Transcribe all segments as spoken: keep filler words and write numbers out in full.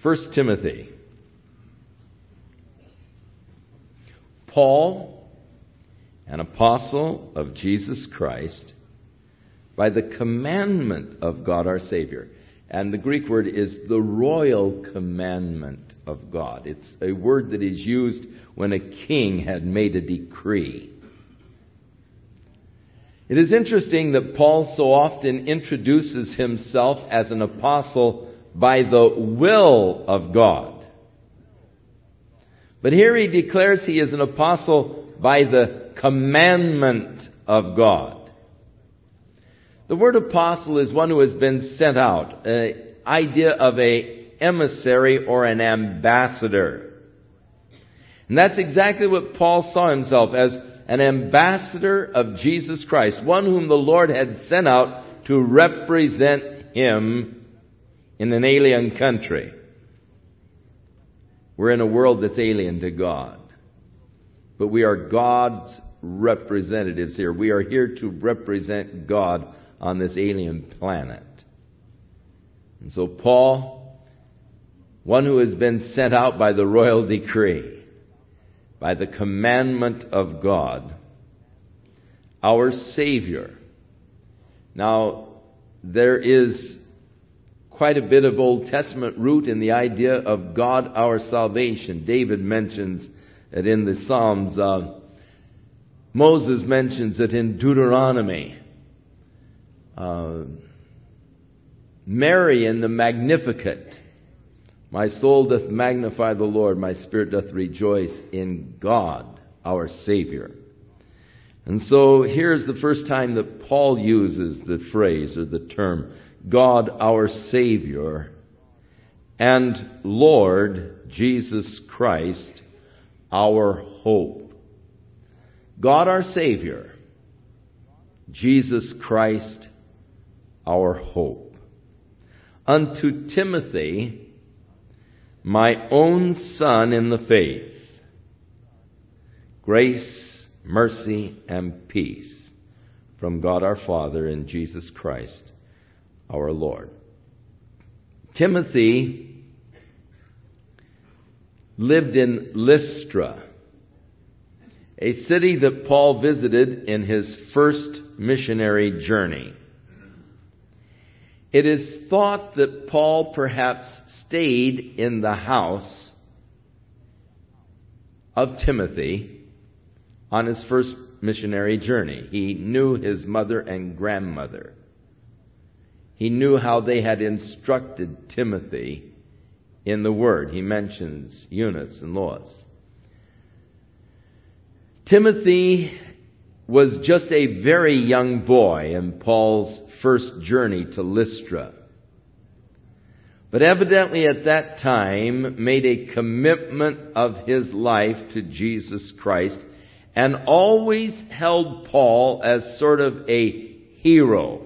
First Timothy. Paul, an apostle of Jesus Christ, by the commandment of God our Savior. And the Greek word is the royal commandment of God. It's a word that is used when a king had made a decree. It is interesting that Paul so often introduces himself as an apostle by the will of God. But here he declares he is an apostle by the commandment of God. The word apostle is one who has been sent out, an idea of an emissary or an ambassador. And that's exactly what Paul saw himself as, an ambassador of Jesus Christ, one whom the Lord had sent out to represent Him in an alien country. We're in a world that's alien to God. But we are God's representatives here. We are here to represent God on this alien planet. And so Paul, one who has been sent out by the royal decree, by the commandment of God, our Savior. Now, there is quite a bit of Old Testament root in the idea of God our salvation. David mentions it in the Psalms. Uh, Moses mentions it in Deuteronomy. Uh, Mary in the Magnificat. My soul doth magnify the Lord, my spirit doth rejoice in God, our Savior. And so here's the first time that Paul uses the phrase or the term, God our Savior and Lord Jesus Christ, our hope. God our Savior, Jesus Christ, our hope. Unto Timothy, my own son in the faith, grace, mercy, and peace from God our Father and Jesus Christ our Lord. Timothy lived in Lystra, a city that Paul visited in his first missionary journey. It is thought that Paul perhaps stayed in the house of Timothy on his first missionary journey. He knew his mother and grandmother. He knew how they had instructed Timothy in the Word. He mentions Eunice and Lois. Timothy was just a very young boy in Paul's first journey to Lystra. But evidently at that time made a commitment of his life to Jesus Christ and always held Paul as sort of a hero.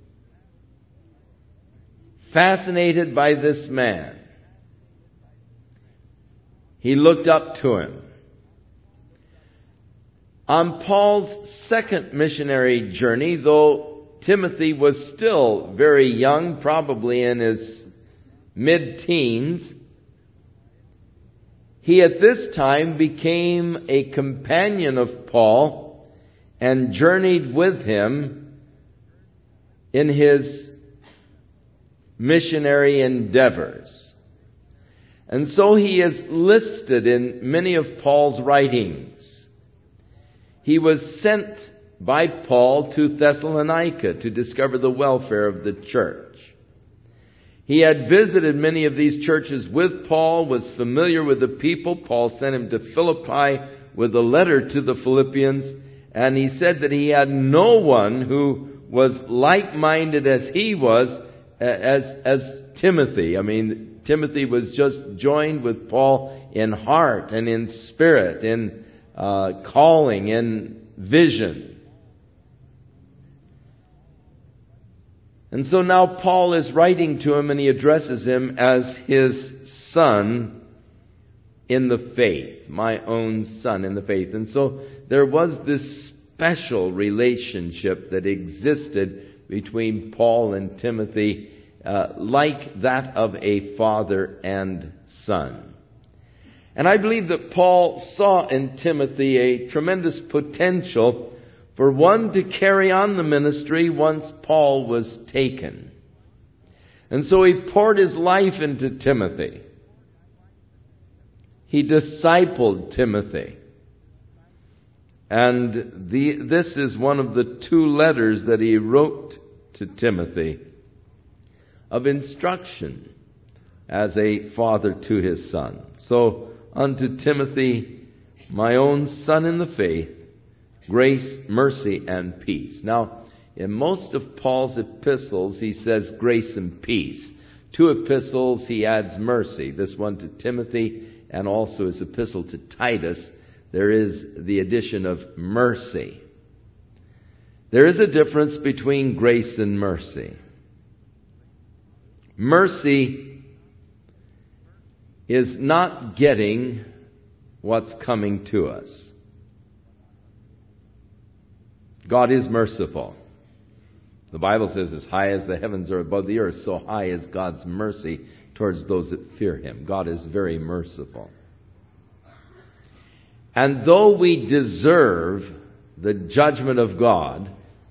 Fascinated by this man. He looked up to him. On Paul's second missionary journey, though Timothy was still very young, probably in his mid-teens, he at this time became a companion of Paul and journeyed with him in his missionary endeavors. And so he is listed in many of Paul's writings. He was sent by Paul to Thessalonica to discover the welfare of the church. He had visited many of these churches with Paul, was familiar with the people. Paul sent him to Philippi with a letter to the Philippians, and he said that he had no one who was like-minded as he was, as, as Timothy. I mean, Timothy was just joined with Paul in heart and in spirit, in uh, calling, in vision. And so now Paul is writing to him and he addresses him as his son in the faith. My own son in the faith. And so there was this special relationship that existed between Paul and Timothy uh, like that of a father and son. And I believe that Paul saw in Timothy a tremendous potential for one to carry on the ministry once Paul was taken. And so he poured his life into Timothy. He discipled Timothy. And the, this is one of the two letters that he wrote to Timothy of instruction as a father to his son. So, unto Timothy, my own son in the faith, grace, mercy, and peace. Now, in most of Paul's epistles, he says grace and peace. Two epistles, he adds mercy. This one to Timothy, and also his epistle to Titus, there is the addition of mercy. There is a difference between grace and mercy. Mercy is not getting what's coming to us. God is merciful. The Bible says, as high as the heavens are above the earth, so high is God's mercy towards those that fear Him. God is very merciful. And though we deserve the judgment of God,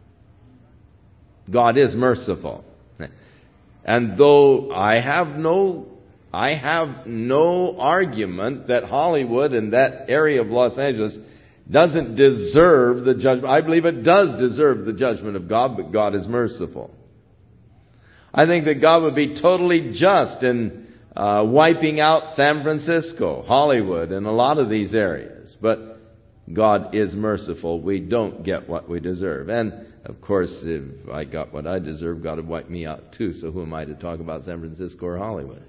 God is merciful. And though I have no, I have no argument that Hollywood and that area of Los Angeles doesn't deserve the judgment. I believe it does deserve the judgment of God, but God is merciful. I think that God would be totally just in uh, wiping out San Francisco, Hollywood, and a lot of these areas. But God is merciful. We don't get what we deserve. And, of course, if I got what I deserve, God would wipe me out too. So who am I to talk about San Francisco or Hollywood?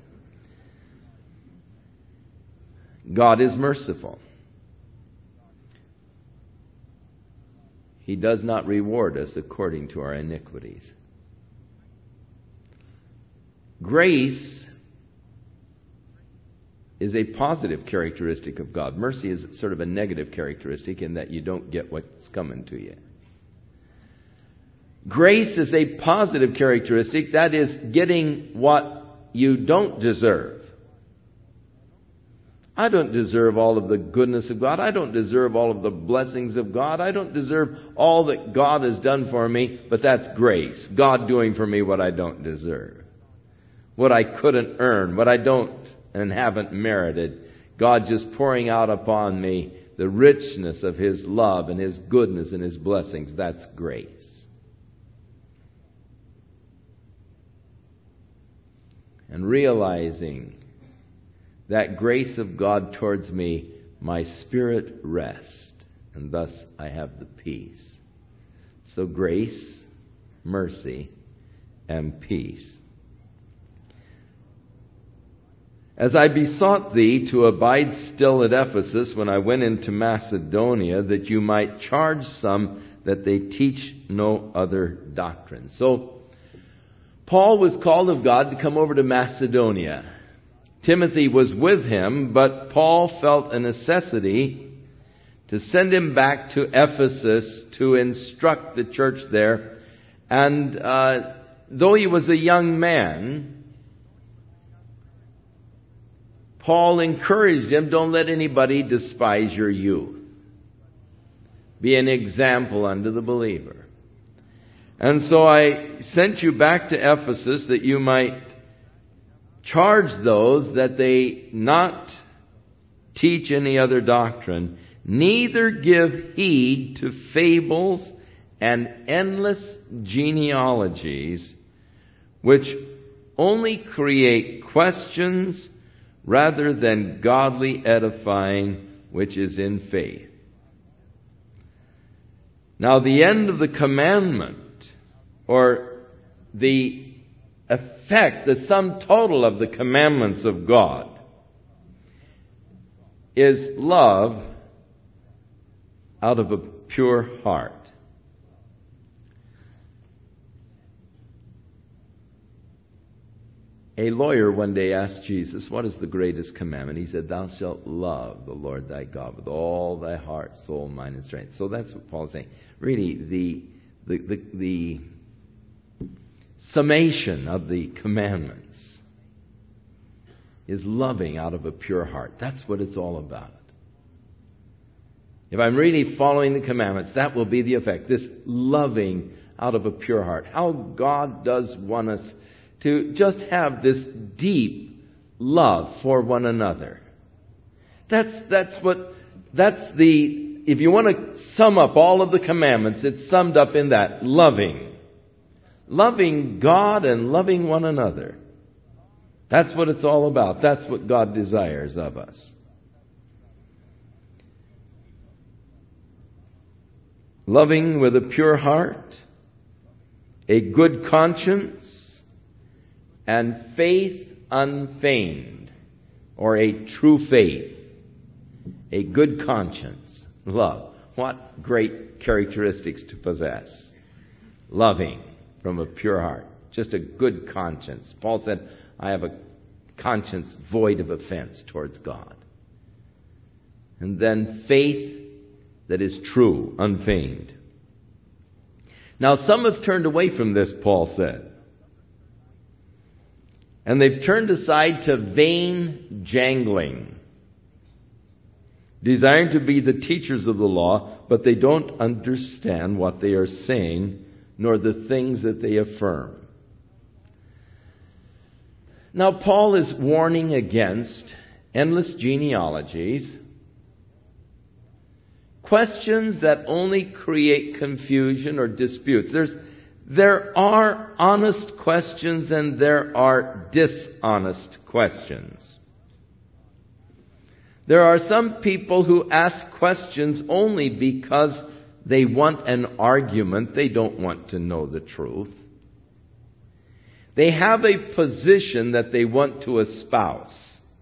God is merciful. He does not reward us according to our iniquities. Grace is a positive characteristic of God. Mercy is sort of a negative characteristic in that you don't get what's coming to you. Grace is a positive characteristic, that is, getting what you don't deserve. I don't deserve all of the goodness of God. I don't deserve all of the blessings of God. I don't deserve all that God has done for me, but that's grace. God doing for me what I don't deserve. What I couldn't earn, what I don't and haven't merited. God just pouring out upon me the richness of His love and His goodness and His blessings. That's grace. And realizing that grace of God towards me, my spirit rests, and thus I have the peace. So grace, mercy, and peace. As I besought thee to abide still at Ephesus when I went into Macedonia, that you might charge some that they teach no other doctrine. So, Paul was called of God to come over to Macedonia. Timothy was with him, but Paul felt a necessity to send him back to Ephesus to instruct the church there. And uh, though he was a young man, Paul encouraged him, don't let anybody despise your youth. Be an example unto the believer. And so I sent you back to Ephesus that you might charge those that they not teach any other doctrine, neither give heed to fables and endless genealogies, which only create questions rather than godly edifying, which is in faith. Now the end of the commandment, or the effect, the sum total of the commandments of God, is love out of a pure heart. A lawyer one day asked Jesus, what is the greatest commandment? He said, thou shalt love the Lord thy God with all thy heart, soul, mind, and strength. So that's what Paul is saying. Really, the the the, the summation of the commandments is loving out of a pure heart. That's what it's all about. If I'm really following the commandments, that will be the effect. This loving out of a pure heart. How God does want us to just have this deep love for one another. That's, that's what, that's the, if you want to sum up all of the commandments, it's summed up in that, loving. Loving God and loving one another. That's what it's all about. That's what God desires of us. Loving with a pure heart, a good conscience, and faith unfeigned, or a true faith. A good conscience, love. What great characteristics to possess. Loving from a pure heart. Just a good conscience. Paul said, I have a conscience void of offense towards God. And then faith that is true, unfeigned. Now some have turned away from this, Paul said. And they've turned aside to vain jangling, desiring to be the teachers of the law, but they don't understand what they are saying, nor the things that they affirm. Now, Paul is warning against endless genealogies, questions that only create confusion or disputes. There's, there are honest questions and there are dishonest questions. There are some people who ask questions only because they want an argument. They don't want to know the truth. They have a position that they want to espouse.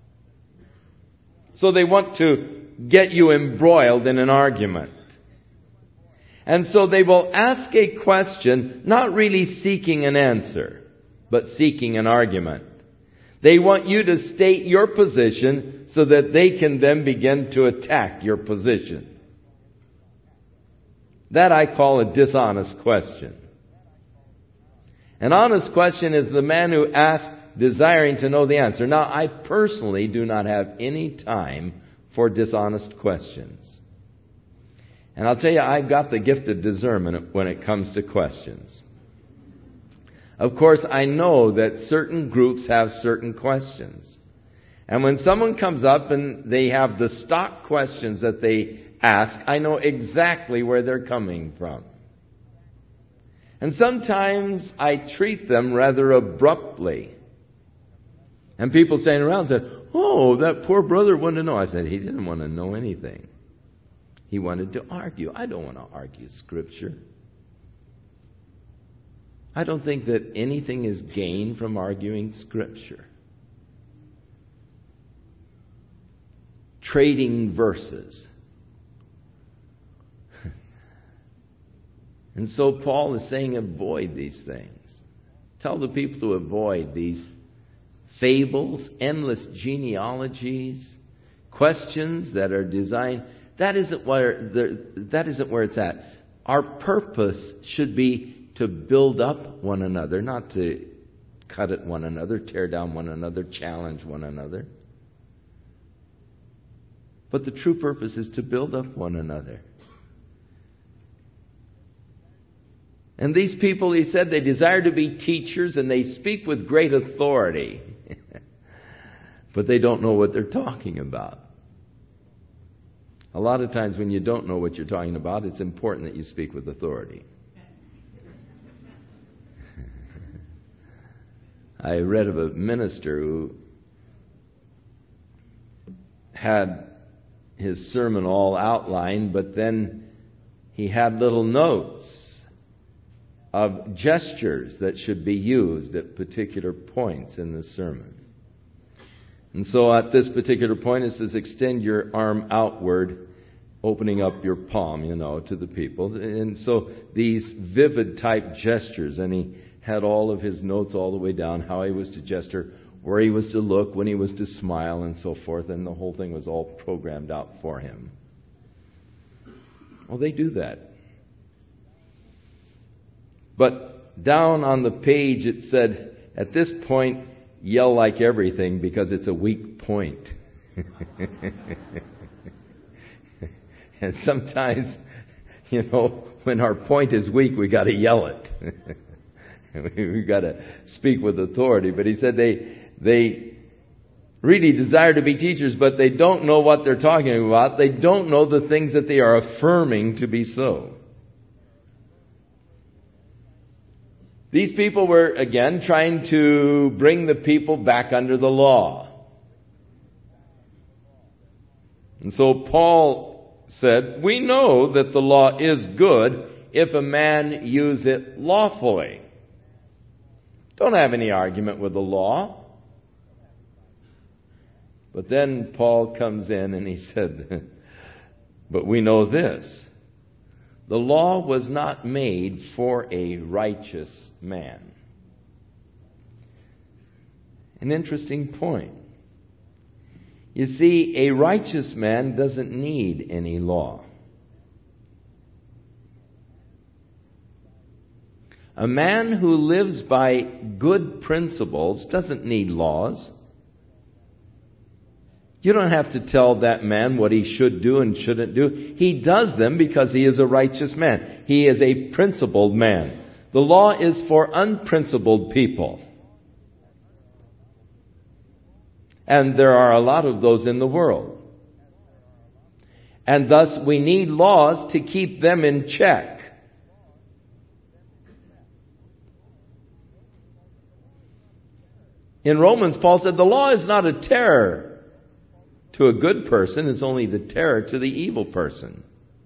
So they want to get you embroiled in an argument. And so they will ask a question, not really seeking an answer, but seeking an argument. They want you to state your position so that they can then begin to attack your position. That I call a dishonest question. An honest question is the man who asks desiring to know the answer. Now, I personally do not have any time for dishonest questions. And I'll tell you, I've got the gift of discernment when it comes to questions. Of course, I know that certain groups have certain questions. And when someone comes up and they have the stock questions that they ask, I know exactly where they're coming from. And sometimes I treat them rather abruptly. And people standing around said, oh, that poor brother wanted to know. I said, he didn't want to know anything. He wanted to argue. I don't want to argue Scripture. I don't think that anything is gained from arguing Scripture. Trading verses. And so Paul is saying avoid these things. Tell the people to avoid these fables, endless genealogies, questions that are designed. That isn't where the, that isn't where it's at. Our purpose should be to build up one another, not to cut at one another, tear down one another, challenge one another. But the true purpose is to build up one another. And these people, he said, they desire to be teachers and they speak with great authority. But they don't know what they're talking about. A lot of times when you don't know what you're talking about, it's important that you speak with authority. I read of a minister who had his sermon all outlined, but then he had little notes of gestures that should be used at particular points in the sermon. And so at this particular point it says, extend your arm outward, opening up your palm, you know, to the people. And so these vivid type gestures, and he had all of his notes all the way down, how he was to gesture, where he was to look, when he was to smile, and so forth. And the whole thing was all programmed out for him. Well, they do that. But down on the page it said, at this point, yell like everything because it's a weak point. And sometimes, you know, when our point is weak, we got to yell it. We've got to speak with authority. But he said they they really desire to be teachers, but they don't know what they're talking about. They don't know the things that they are affirming to be so. These people were, again, trying to bring the people back under the law. And so Paul said, we know that the law is good if a man use it lawfully. Don't have any argument with the law. But then Paul comes in and he said, but we know this. The law was not made for a righteous man. An interesting point. You see, a righteous man doesn't need any law. A man who lives by good principles doesn't need laws. You don't have to tell that man what he should do and shouldn't do. He does them because he is a righteous man. He is a principled man. The law is for unprincipled people. And there are a lot of those in the world. And thus we need laws to keep them in check. In Romans, Paul said the law is not a terror to a good person, it's only the terror to the evil person.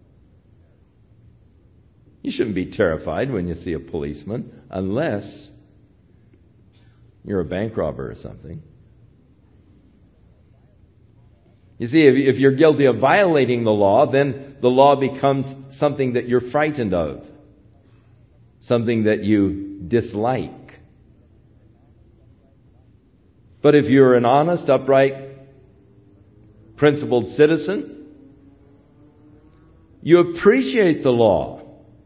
You shouldn't be terrified when you see a policeman unless you're a bank robber or something. You see, if you're guilty of violating the law, then the law becomes something that you're frightened of, something that you dislike. But if you're an honest, upright, principled citizen, you appreciate the law.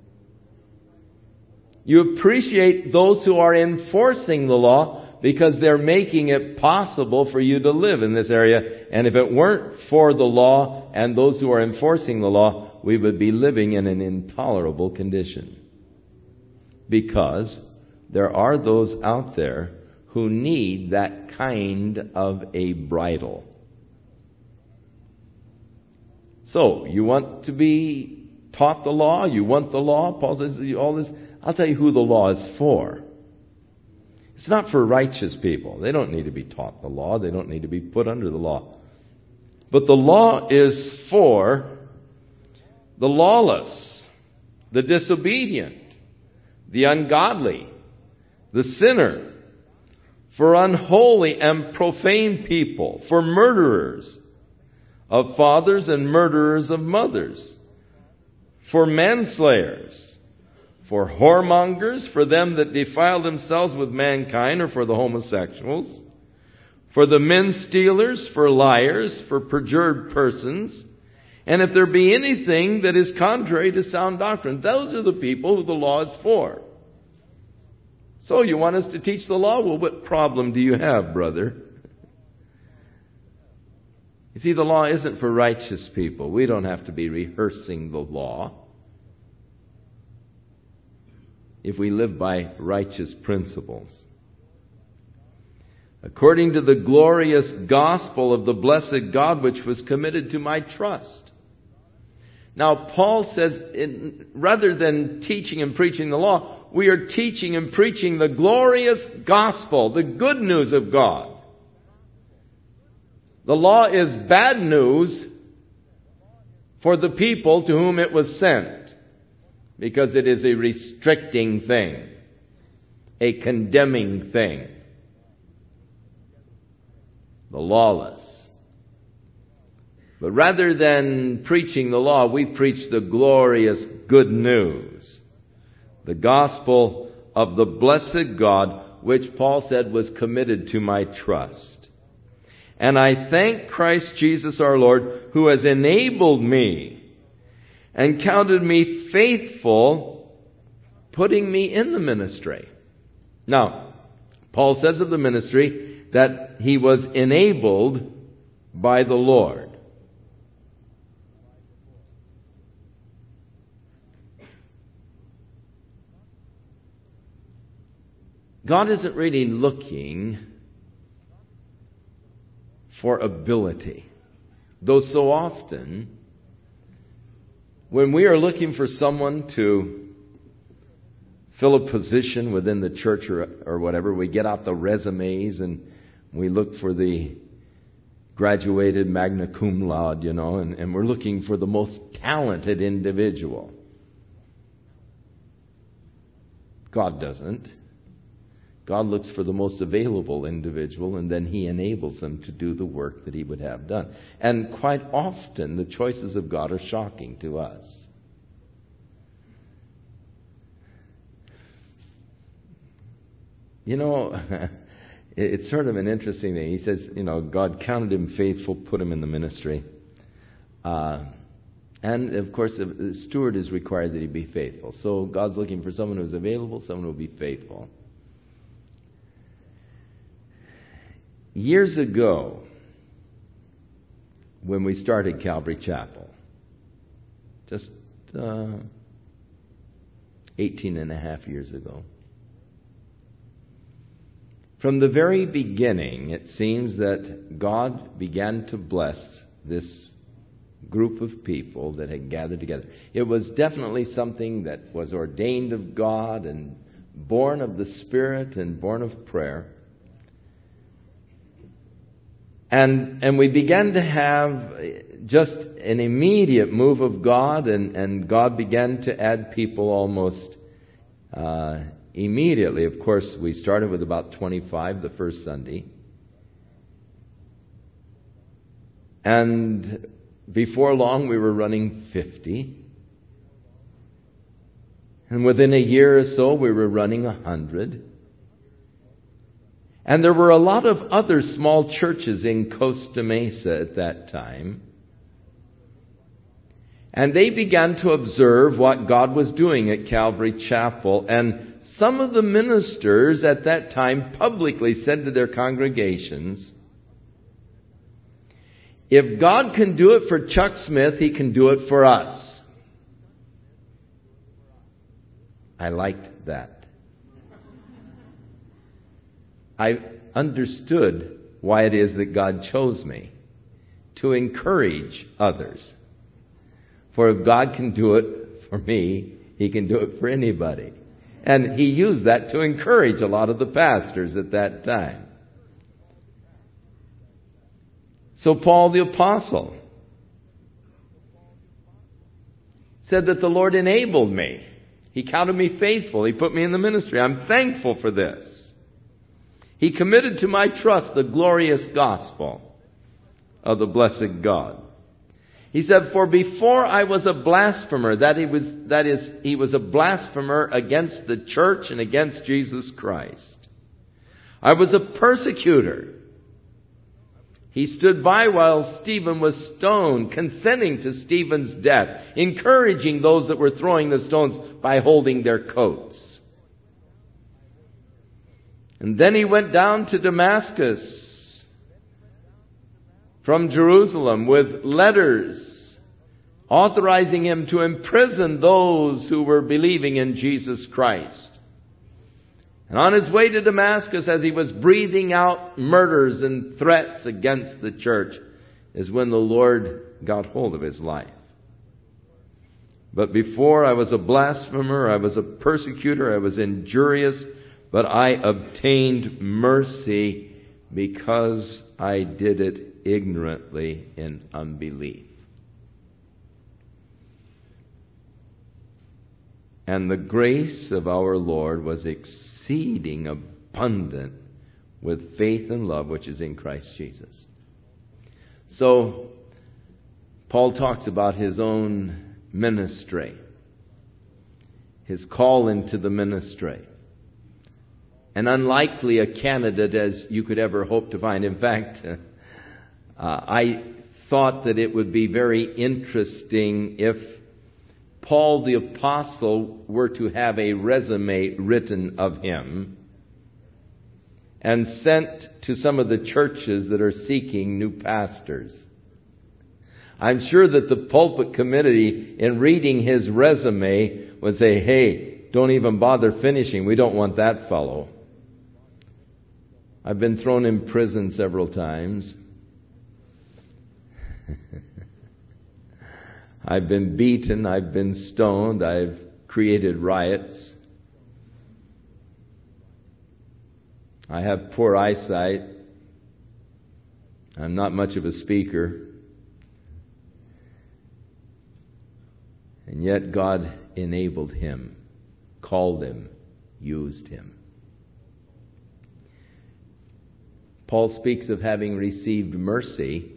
You appreciate those who are enforcing the law because they're making it possible for you to live in this area. And if it weren't for the law and those who are enforcing the law, we would be living in an intolerable condition. Because there are those out there who need that kind of a bridle. So, you want to be taught the law? You want the law? Paul says all this. I'll tell you who the law is for. It's not for righteous people. They don't need to be taught the law. They don't need to be put under the law. But the law is for the lawless, the disobedient, the ungodly, the sinner, for unholy and profane people, for murderers of fathers and murderers of mothers, for manslayers, for whoremongers, for them that defile themselves with mankind, or for the homosexuals, for the men stealers, for liars, for perjured persons, and if there be anything that is contrary to sound doctrine. Those are the people who the law is for. So you want us to teach the law? Well, what problem do you have, brother? You see, the law isn't for righteous people. We don't have to be rehearsing the law if we live by righteous principles. According to the glorious gospel of the blessed God which was committed to my trust. Now, Paul says, in, rather than teaching and preaching the law, we are teaching and preaching the glorious gospel, the good news of God. The law is bad news for the people to whom it was sent, because it is a restricting thing, a condemning thing. The lawless. But rather than preaching the law, we preach the glorious good news. The gospel of the blessed God, which Paul said was committed to my trust. And I thank Christ Jesus our Lord, who has enabled me and counted me faithful, putting me in the ministry. Now, Paul says of the ministry that he was enabled by the Lord. God isn't really looking for ability. Though so often, when we are looking for someone to fill a position within the church or, or whatever, we get out the resumes and we look for the graduated magna cum laude, you know, and, and we're looking for the most talented individual. God doesn't. God looks for the most available individual, and then He enables them to do the work that He would have done. And quite often, the choices of God are shocking to us. You know, it's sort of an interesting thing. He says, you know, God counted him faithful, put him in the ministry. Uh, and, of course, the steward is required that he be faithful. So God's looking for someone who's available, someone who will be faithful. Years ago, when we started Calvary Chapel, just uh, eighteen and a half years ago, from the very beginning, it seems that God began to bless this group of people that had gathered together. It was definitely something that was ordained of God and born of the Spirit and born of prayer. And and we began to have just an immediate move of God, and, and God began to add people almost uh, immediately. Of course, we started with about twenty-five the first Sunday. And before long, we were running fifty. And within a year or so, we were running one hundred. And there were a lot of other small churches in Costa Mesa at that time. And they began to observe what God was doing at Calvary Chapel. And some of the ministers at that time publicly said to their congregations, if God can do it for Chuck Smith, He can do it for us. I liked that. I understood why it is that God chose me, to encourage others. For if God can do it for me, He can do it for anybody. And He used that to encourage a lot of the pastors at that time. So Paul the Apostle said that the Lord enabled me. He counted me faithful. He put me in the ministry. I'm thankful for this. He committed to my trust the glorious gospel of the blessed God. He said, for before I was a blasphemer, that he was, that is, he was a blasphemer against the church and against Jesus Christ. I was a persecutor. He stood by while Stephen was stoned, consenting to Stephen's death, encouraging those that were throwing the stones by holding their coats. And then he went down to Damascus from Jerusalem with letters authorizing him to imprison those who were believing in Jesus Christ. And on his way to Damascus, as he was breathing out murders and threats against the church, is when the Lord got hold of his life. But before I was a blasphemer, I was a persecutor, I was injurious, but I obtained mercy because I did it ignorantly in unbelief. And the grace of our Lord was exceeding abundant with faith and love which is in Christ Jesus. So, Paul talks about his own ministry, his call into the ministry. And unlikely a candidate as you could ever hope to find. In fact, uh, I thought that it would be very interesting if Paul the Apostle were to have a resume written of him and sent to some of the churches that are seeking new pastors. I'm sure that the pulpit committee, in reading his resume, would say, hey, don't even bother finishing. We don't want that fellow. I've been thrown in prison several times. I've been beaten. I've been stoned. I've created riots. I have poor eyesight. I'm not much of a speaker. And yet God enabled him, called him, used him. Paul speaks of having received mercy,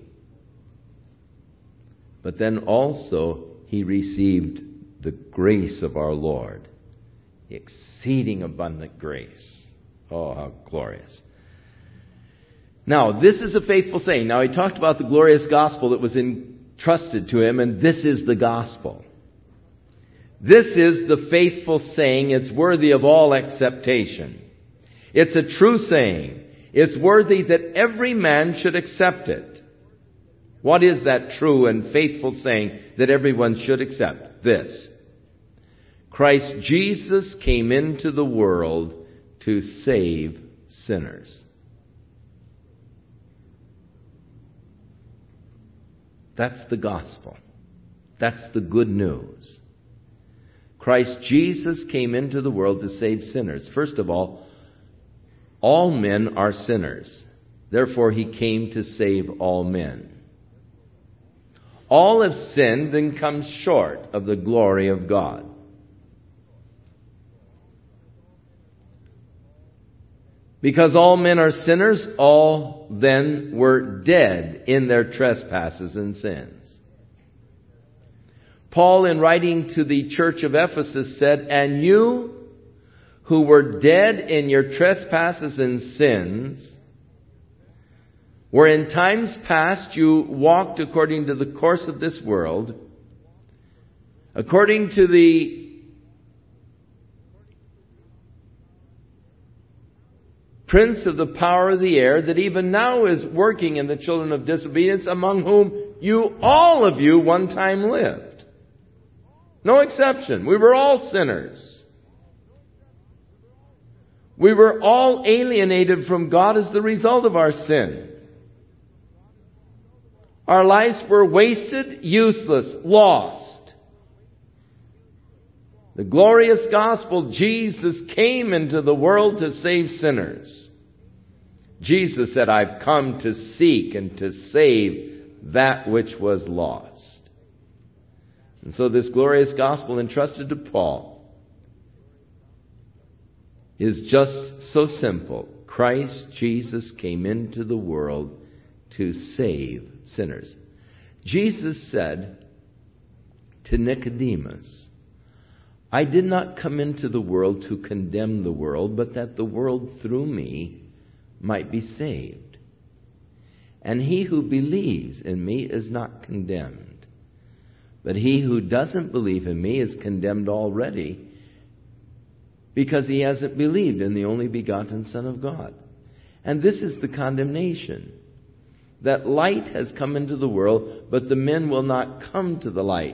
but then also he received the grace of our Lord, the exceeding abundant grace. Oh, how glorious. Now, this is a faithful saying. Now, he talked about the glorious gospel that was entrusted to him, and this is the gospel. This is the faithful saying. It's worthy of all acceptation. It's a true saying. It's worthy that every man should accept it. What is that true and faithful saying that everyone should accept? This: Christ Jesus came into the world to save sinners. That's the gospel. That's the good news. Christ Jesus came into the world to save sinners. First of all, all men are sinners. Therefore, he came to save all men. All have sinned and come short of the glory of God. Because all men are sinners, all then were dead in their trespasses and sins. Paul, in writing to the church of Ephesus, said, "And you who were dead in your trespasses and sins, where in times past you walked according to the course of this world, according to the prince of the power of the air, that even now is working in the children of disobedience, among whom you, all of you, one time lived." No exception. We were all sinners. We were all alienated from God as the result of our sin. Our lives were wasted, useless, lost. The glorious gospel, Jesus came into the world to save sinners. Jesus said, "I've come to seek and to save that which was lost." And so this glorious gospel entrusted to Paul is just so simple. Christ Jesus came into the world to save sinners. Jesus said to Nicodemus, "I did not come into the world to condemn the world, but that the world through me might be saved. And he who believes in me is not condemned. But he who doesn't believe in me is condemned already, because he hasn't believed in the only begotten Son of God." And this is the condemnation, that light has come into the world, but the men will not come to the light,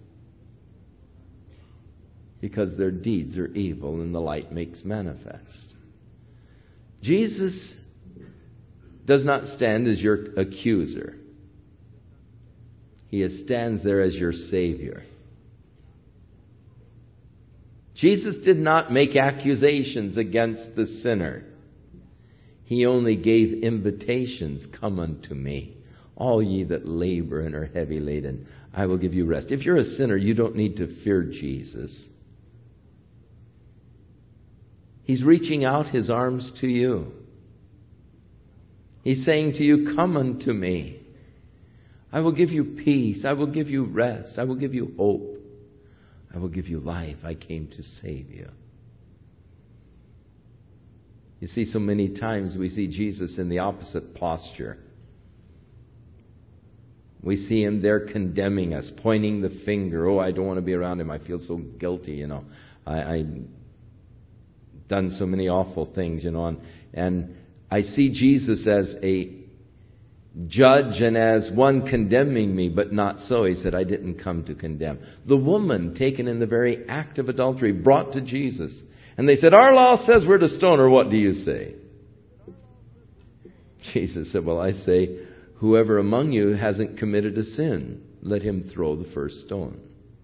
because their deeds are evil, and the light makes manifest. Jesus does not stand as your accuser. He stands there as your Savior. Jesus did not make accusations against the sinner. He only gave invitations. "Come unto me, all ye that labor and are heavy laden. I will give you rest." If you're a sinner, you don't need to fear Jesus. He's reaching out his arms to you. He's saying to you, "Come unto me. I will give you peace. I will give you rest. I will give you hope. I will give you life. I came to save you." You see, so many times we see Jesus in the opposite posture. We see him there condemning us, pointing the finger. Oh, I don't want to be around him. I feel so guilty, you know. I, I done so many awful things, you know. And, and I see Jesus as a judge and as one condemning me, but not so. He said, I didn't come to condemn. The woman taken in the very act of adultery, brought to Jesus. And they said, our law says we're to stone her. What do you say? Jesus said, well, I say, whoever among you hasn't committed a sin, let him throw the first stone.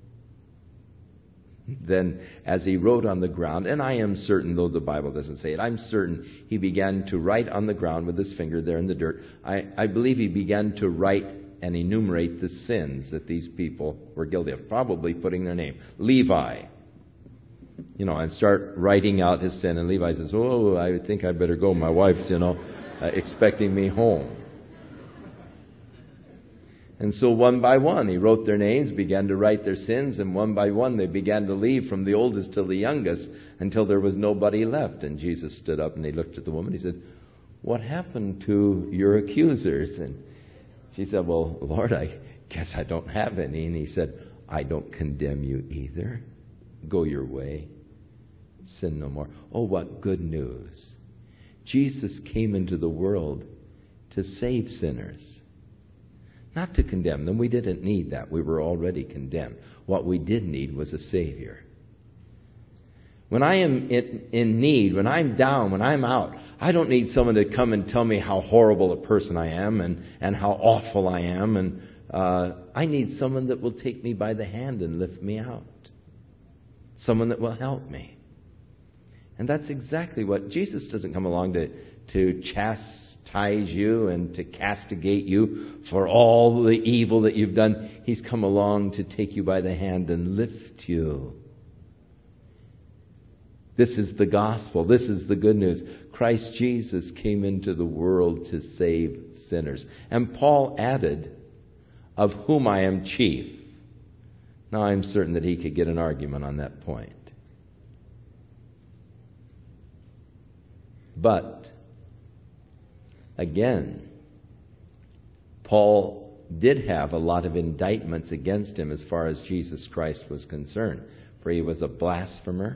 Then, as he wrote on the ground, and I am certain, though the Bible doesn't say it, I'm certain he began to write on the ground with his finger there in the dirt. I, I believe he began to write and enumerate the sins that these people were guilty of, probably putting their name. Levi, you know, and start writing out his sin. And Levi says, oh, I think I better go. My wife's, you know, uh, expecting me home. And so one by one, he wrote their names, began to write their sins, and one by one they began to leave from the oldest to the youngest until there was nobody left. And Jesus stood up and he looked at the woman. He said, what happened to your accusers? And she said, well, Lord, I guess I don't have any. And he said, I don't condemn you either. Go your way. Sin no more. Oh, what good news. Jesus came into the world to save sinners. Not to condemn them. We didn't need that. We were already condemned. What we did need was a Savior. When I am in, in need, when I'm down, when I'm out, I don't need someone to come and tell me how horrible a person I am and, and how awful I am. And uh, I need someone that will take me by the hand and lift me out. Someone that will help me. And that's exactly what Jesus doesn't come along to, to chastise you and to castigate you for all the evil that you've done. He's come along to take you by the hand and lift you. This is the gospel. This is the good news. Christ Jesus came into the world to save sinners. And Paul added, of whom I am chief. Now I'm certain that he could get an argument on that point. But, again, Paul did have a lot of indictments against him as far as Jesus Christ was concerned. For he was a blasphemer.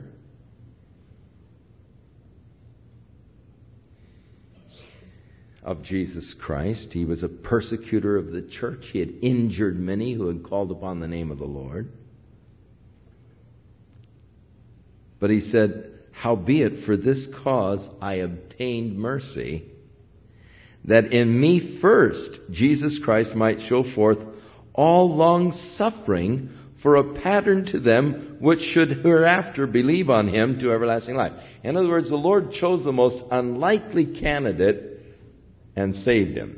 Of Jesus Christ. He was a persecutor of the church. He had injured many who had called upon the name of the Lord. But he said, howbeit for this cause I obtained mercy, that in me first Jesus Christ might show forth all long suffering for a pattern to them which should hereafter believe on him to everlasting life. In other words, the Lord chose the most unlikely candidate and saved him.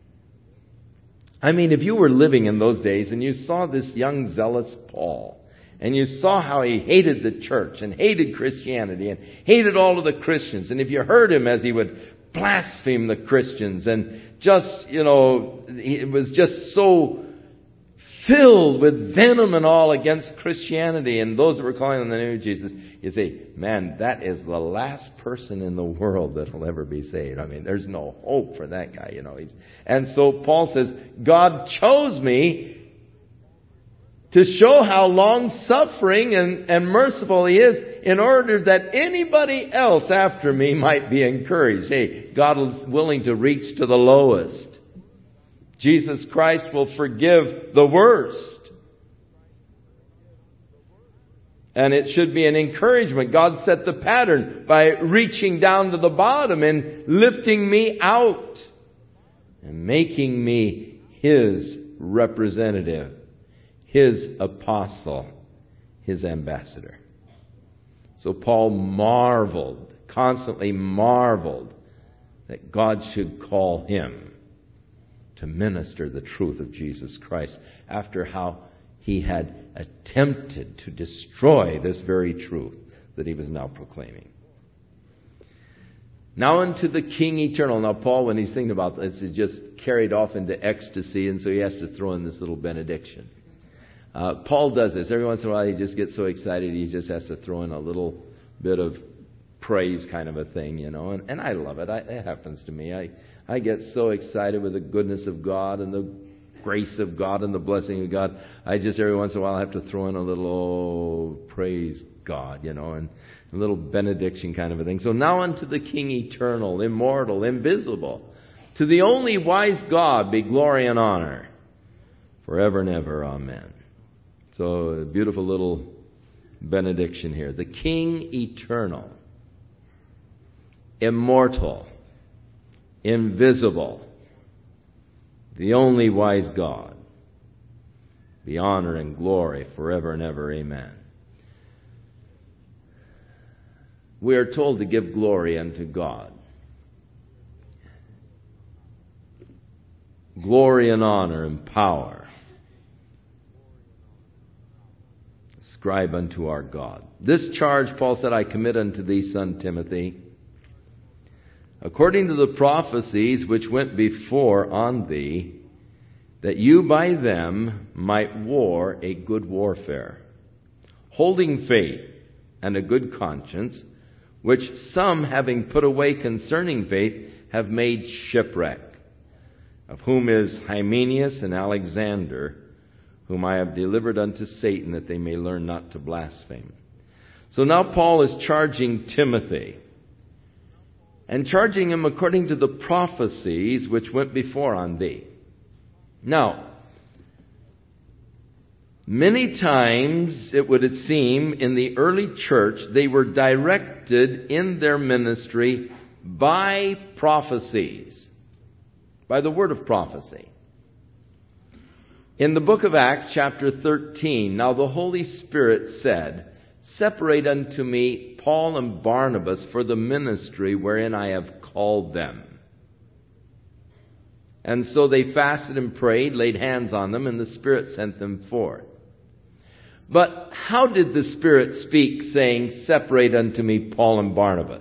I mean, if you were living in those days and you saw this young zealous Paul, and you saw how he hated the church and hated Christianity and hated all of the Christians, and if you heard him as he would blaspheme the Christians and just, you know, it was just so filled with venom and all against Christianity and those that were calling on the name of Jesus, you say, man, that is the last person in the world that will ever be saved. I mean, there's no hope for that guy, you know. He's, and so Paul says, God chose me to show how long-suffering and, and merciful he is in order that anybody else after me might be encouraged. Hey, God is willing to reach to the lowest. Jesus Christ will forgive the worst. And it should be an encouragement. God set the pattern by reaching down to the bottom and lifting me out and making me his representative, his apostle, his ambassador. So Paul marveled, constantly marveled, that God should call him to minister the truth of Jesus Christ after how he had attempted to destroy this very truth that he was now proclaiming. Now unto the King eternal. Now Paul, when he's thinking about this, is just carried off into ecstasy, and so he has to throw in this little benediction. Uh, Paul does this. Every once in a while he just gets so excited he just has to throw in a little bit of praise kind of a thing, you know. And, and I love it. I, it happens to me. I, I get so excited with the goodness of God and the grace of God and the blessing of God, I just every once in a while have to throw in a little, oh, praise God, you know, and a little benediction kind of a thing. So now unto the King eternal, immortal, invisible, to the only wise God be glory and honor forever and ever. Amen. So a beautiful little benediction here. The King eternal, immortal, invisible, the only wise God, be honor and glory forever and ever. Amen. We are told to give glory unto God. Glory and honor and power ascribe unto our God. This charge, Paul said, I commit unto thee, son Timothy, according to the prophecies which went before on thee, that you by them might war a good warfare, holding faith and a good conscience, which some, having put away concerning faith, have made shipwreck, of whom is Hymenaeus and Alexander, whom I have delivered unto Satan, that they may learn not to blaspheme. So now Paul is charging Timothy, and charging him according to the prophecies which went before on thee. Now, many times, it would seem, in the early church, they were directed in their ministry by prophecies, by the word of prophecy. In the book of Acts, chapter thirteen, now the Holy Spirit said, separate unto me Paul and Barnabas for the ministry wherein I have called them. And so they fasted and prayed, laid hands on them, and the Spirit sent them forth. But how did the Spirit speak, saying, separate unto me Paul and Barnabas?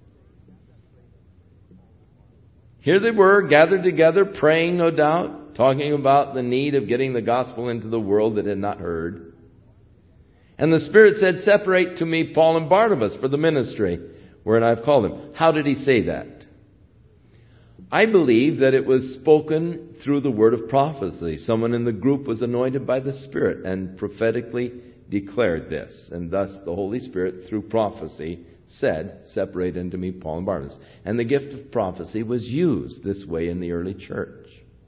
Here they were, gathered together, praying, no doubt, talking about the need of getting the gospel into the world that had not heard. And the Spirit said, separate to me Paul and Barnabas for the ministry wherein I've called them. How did he say that? I believe that it was spoken through the word of prophecy. Someone in the group was anointed by the Spirit and prophetically declared this. And thus the Holy Spirit, through prophecy, said, separate unto me Paul and Barnabas. And the gift of prophecy was used this way in the early church.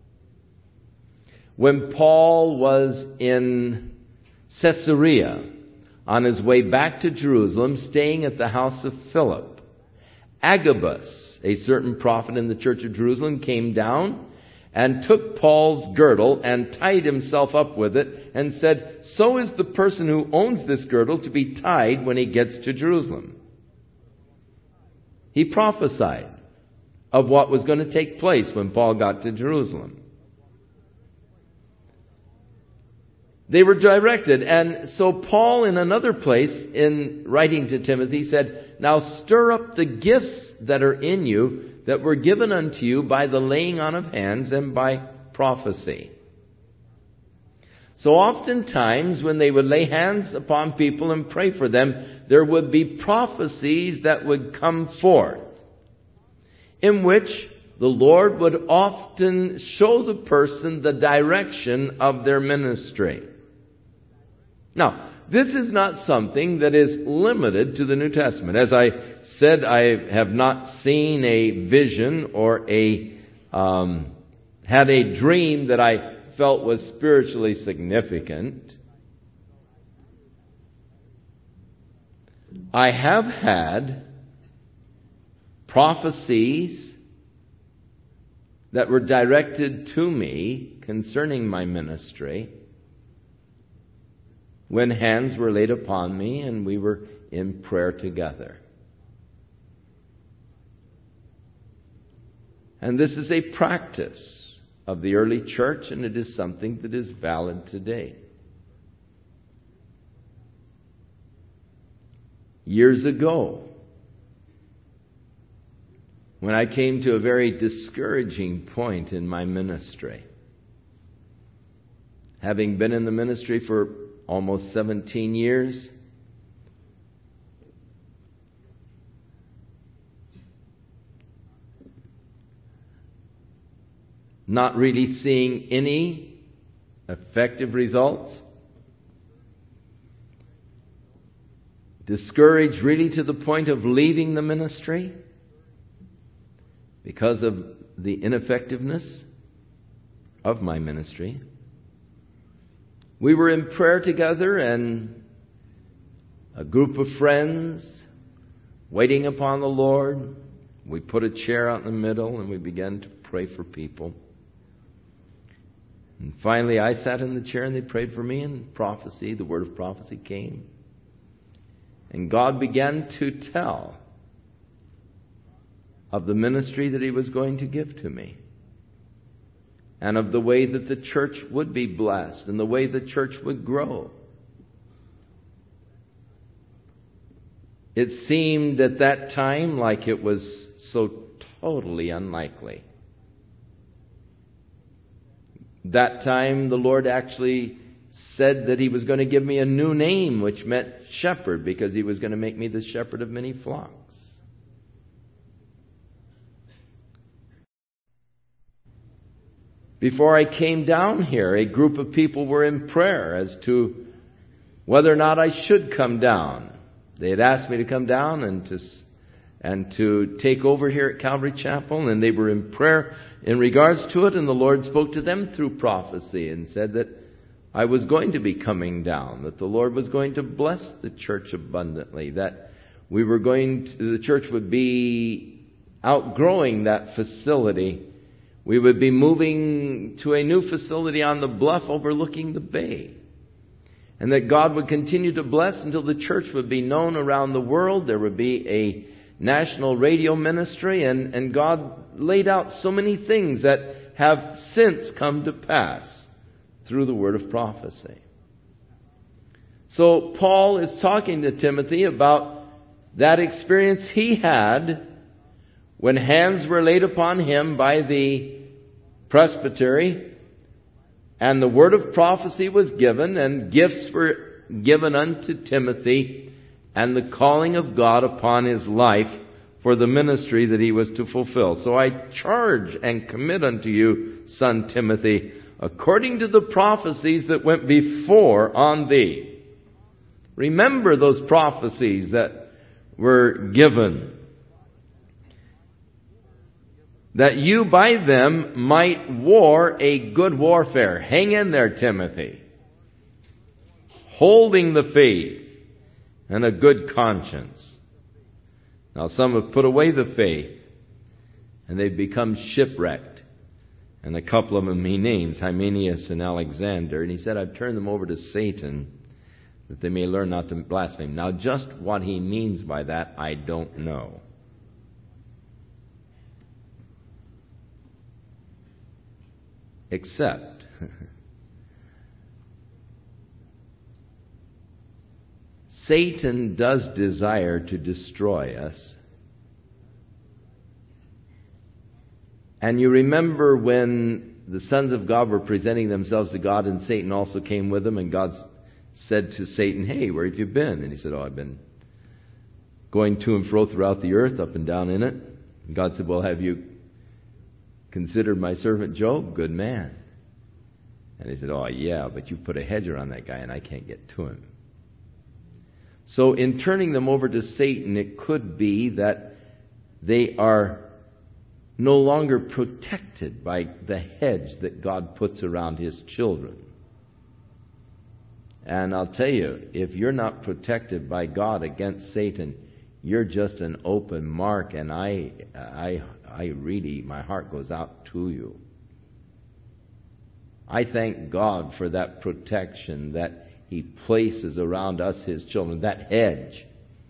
When Paul was in Caesarea, on his way back to Jerusalem, staying at the house of Philip, Agabus, a certain prophet in the church of Jerusalem, came down and took Paul's girdle and tied himself up with it and said, so is the person who owns this girdle to be tied when he gets to Jerusalem. He prophesied of what was going to take place when Paul got to Jerusalem. They were directed. And so Paul, in another place, in writing to Timothy, said, now stir up the gifts that are in you, that were given unto you by the laying on of hands and by prophecy. So oftentimes, when they would lay hands upon people and pray for them, there would be prophecies that would come forth, in which the Lord would often show the person the direction of their ministry. Now, this is not something that is limited to the New Testament. As I said, I have not seen a vision or a um, had a dream that I felt was spiritually significant. I have had prophecies that were directed to me concerning my ministry, when hands were laid upon me and we were in prayer together. And this is a practice of the early church, and it is something that is valid today. Years ago, when I came to a very discouraging point in my ministry, having been in the ministry for almost seventeen years, not really seeing any effective results. Discouraged really to the point of leaving the ministry because of the ineffectiveness of my ministry. We were in prayer together, and a group of friends waiting upon the Lord. We put a chair out in the middle and we began to pray for people. And finally I sat in the chair and they prayed for me, and prophecy, the word of prophecy came. And God began to tell of the ministry that He was going to give to me, and of the way that the church would be blessed and the way the church would grow. It seemed at that time like it was so totally unlikely. That time the Lord actually said that He was going to give me a new name, which meant shepherd, because He was going to make me the shepherd of many flocks. Before I came down here, a group of people were in prayer as to whether or not I should come down. They had asked me to come down and to and to take over here at Calvary Chapel, and they were in prayer in regards to it, and the Lord spoke to them through prophecy and said that I was going to be coming down, that the Lord was going to bless the church abundantly, that we were going to, the church would be outgrowing that facility. We would be moving to a new facility on the bluff overlooking the bay. And that God would continue to bless until the church would be known around the world. There would be a national radio ministry. And, and God laid out so many things that have since come to pass through the word of prophecy. So Paul is talking to Timothy about that experience he had when hands were laid upon him by the presbytery, and the word of prophecy was given, and gifts were given unto Timothy, and the calling of God upon his life for the ministry that he was to fulfill. So I charge and commit unto you, son Timothy, according to the prophecies that went before on thee. Remember those prophecies that were given, that you by them might war a good warfare. Hang in there, Timothy. Holding the faith and a good conscience. Now some have put away the faith, and they've become shipwrecked. And a couple of them he names, Hymenaeus and Alexander. And he said, I've turned them over to Satan, that they may learn not to blaspheme. Now just what he means by that, I don't know. Except Satan does desire to destroy us. And you remember when the sons of God were presenting themselves to God, and Satan also came with them, and God said to Satan, hey, where have you been? And he said, oh, I've been going to and fro throughout the earth, up and down in it. And God said, well, have you considered my servant Job? Good man. And he said, oh yeah, but you put a hedge around that guy and I can't get to him. So in turning them over to Satan, it could be that they are no longer protected by the hedge that God puts around His children. And I'll tell you, if you're not protected by God against Satan, you're just an open mark, and I, I, I really, my heart goes out to you. I thank God for that protection that He places around us, His children, that hedge.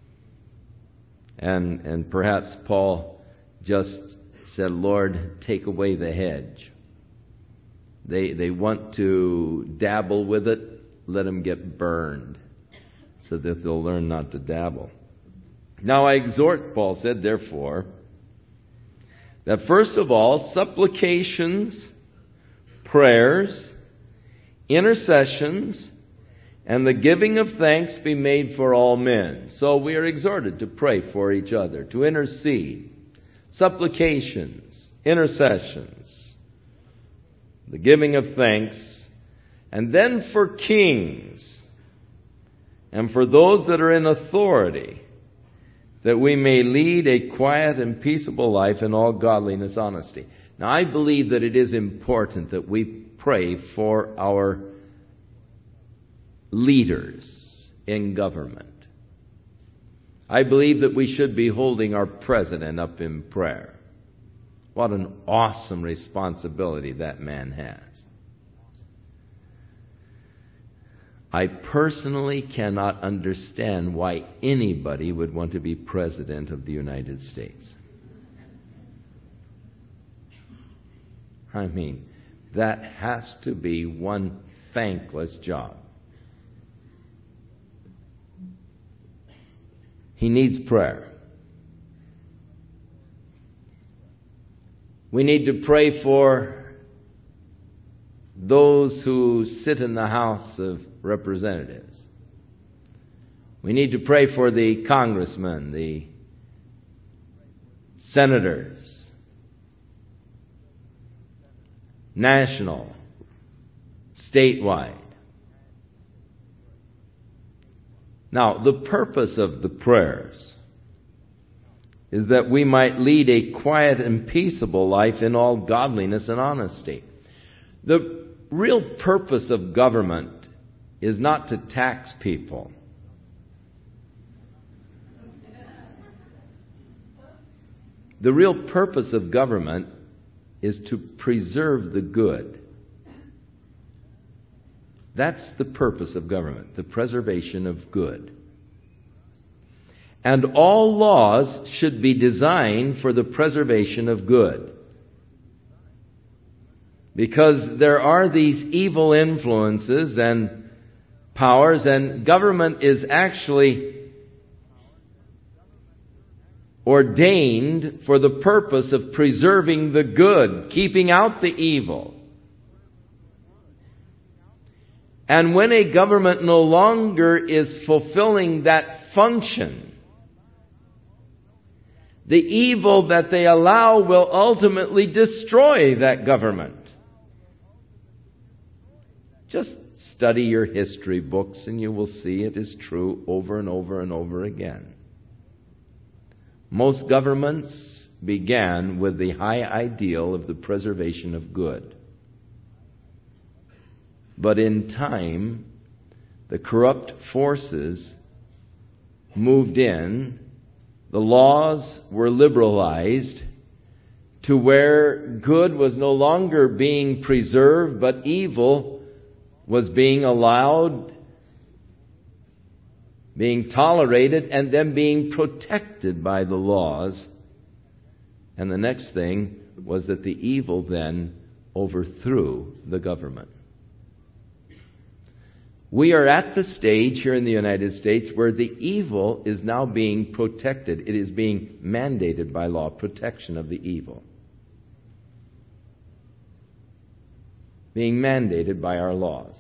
And, and perhaps Paul just said, Lord, take away the hedge. They, they want to dabble with it, let them get burned, so that they'll learn not to dabble. Now I exhort, Paul said, therefore, that first of all, supplications, prayers, intercessions, and the giving of thanks be made for all men. So we are exhorted to pray for each other, to intercede, supplications, intercessions, the giving of thanks, And then for kings and for those that are in authority, that we may lead a quiet and peaceable life in all godliness and honesty. Now, I believe that it is important that we pray for our leaders in government. I believe that we should be holding our president up in prayer. What an awesome responsibility that man has. I personally cannot understand why anybody would want to be president of the United States. I mean, that has to be one thankless job. He needs prayer. We need to pray for those who sit in the House of Representatives. We need to pray for the congressmen, the senators, national, statewide. Now, the purpose of the prayers is that we might lead a quiet and peaceable life in all godliness and honesty. The real purpose of government is not to tax people. The real purpose of government is to preserve the good. That's the purpose of government, the preservation of good. And all laws should be designed for the preservation of good. Because there are these evil influences and powers, and government is actually ordained for the purpose of preserving the good, keeping out the evil. And when a government no longer is fulfilling that function, the evil that they allow will ultimately destroy that government. Just study your history books and you will see it is true over and over and over again. Most governments began with the high ideal of the preservation of good. But in time, the corrupt forces moved in, the laws were liberalized to where good was no longer being preserved, but evil was being allowed, being tolerated, and then being protected by the laws. And the next thing was that the evil then overthrew the government. We are at the stage here in the United States where the evil is now being protected. It is being mandated by law, protection of the evil. Being mandated by our laws.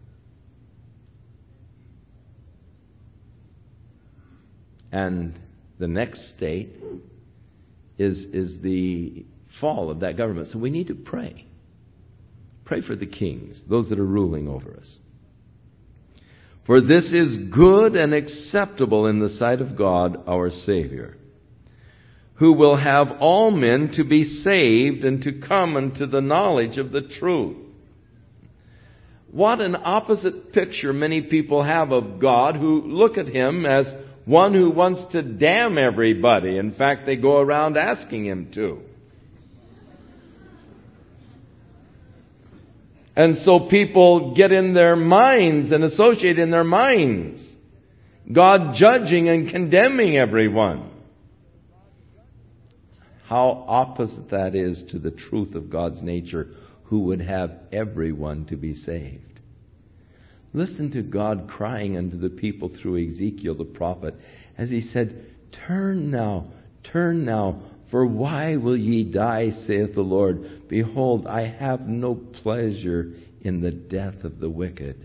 And the next state is, is the fall of that government. So we need to pray. Pray for the kings, those that are ruling over us. For this is good and acceptable in the sight of God our Savior, who will have all men to be saved and to come unto the knowledge of the truth. What an opposite picture many people have of God, who look at Him as one who wants to damn everybody. In fact, they go around asking Him to. And so people get in their minds and associate in their minds God judging and condemning everyone. How opposite that is to the truth of God's nature, who would have everyone to be saved. Listen to God crying unto the people through Ezekiel the prophet as He said, "Turn now, turn now, for why will ye die, saith the Lord? Behold, I have no pleasure in the death of the wicked."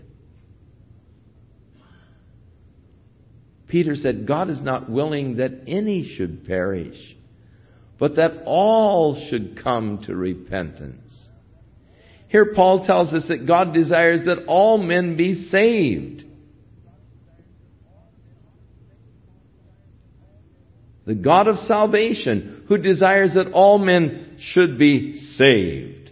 Peter said, God is not willing that any should perish, but that all should come to repentance. Here Paul tells us that God desires that all men be saved. The God of salvation, who desires that all men should be saved.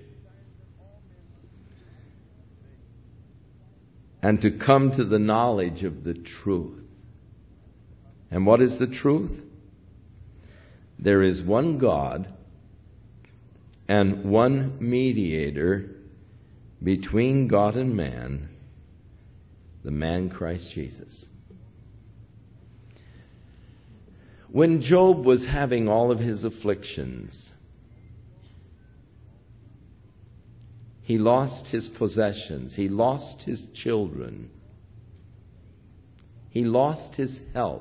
And to come to the knowledge of the truth. And what is the truth? There is one God and one mediator between God and man, the man Christ Jesus. When Job was having all of his afflictions, he lost his possessions, he lost his children, he lost his health.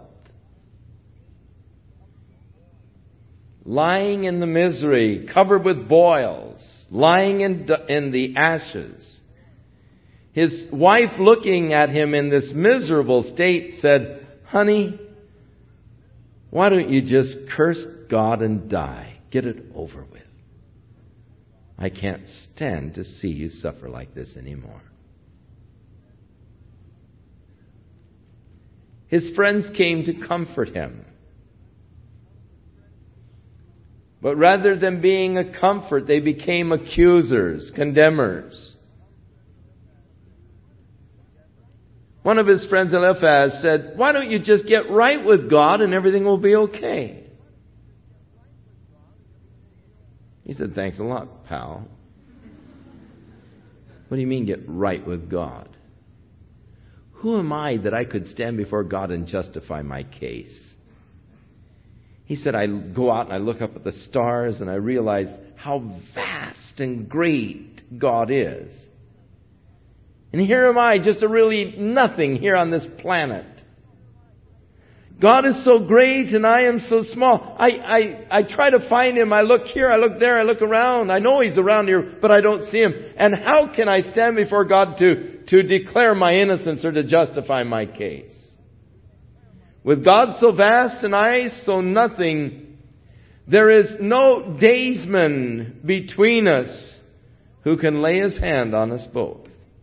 Lying in the misery, covered with boils, lying in, in the ashes. His wife, looking at him in this miserable state, said, "Honey, why don't you just curse God and die? Get it over with. I can't stand to see you suffer like this anymore." His friends came to comfort him. But rather than being a comfort, they became accusers, condemners. One of his friends, Eliphaz, said, "Why don't you just get right with God and everything will be okay?" He said, "Thanks a lot, pal. What do you mean, get right with God? Who am I that I could stand before God and justify my case?" He said, "I go out and I look up at the stars and I realize how vast and great God is. And here am I, just a really nothing here on this planet. God is so great and I am so small. I, I, I try to find Him. I look here, I look there, I look around. I know He's around here, but I don't see Him. And how can I stand before God to, to declare my innocence or to justify my case? With God so vast and I so nothing, there is no daysman between us who can lay his hand on us both."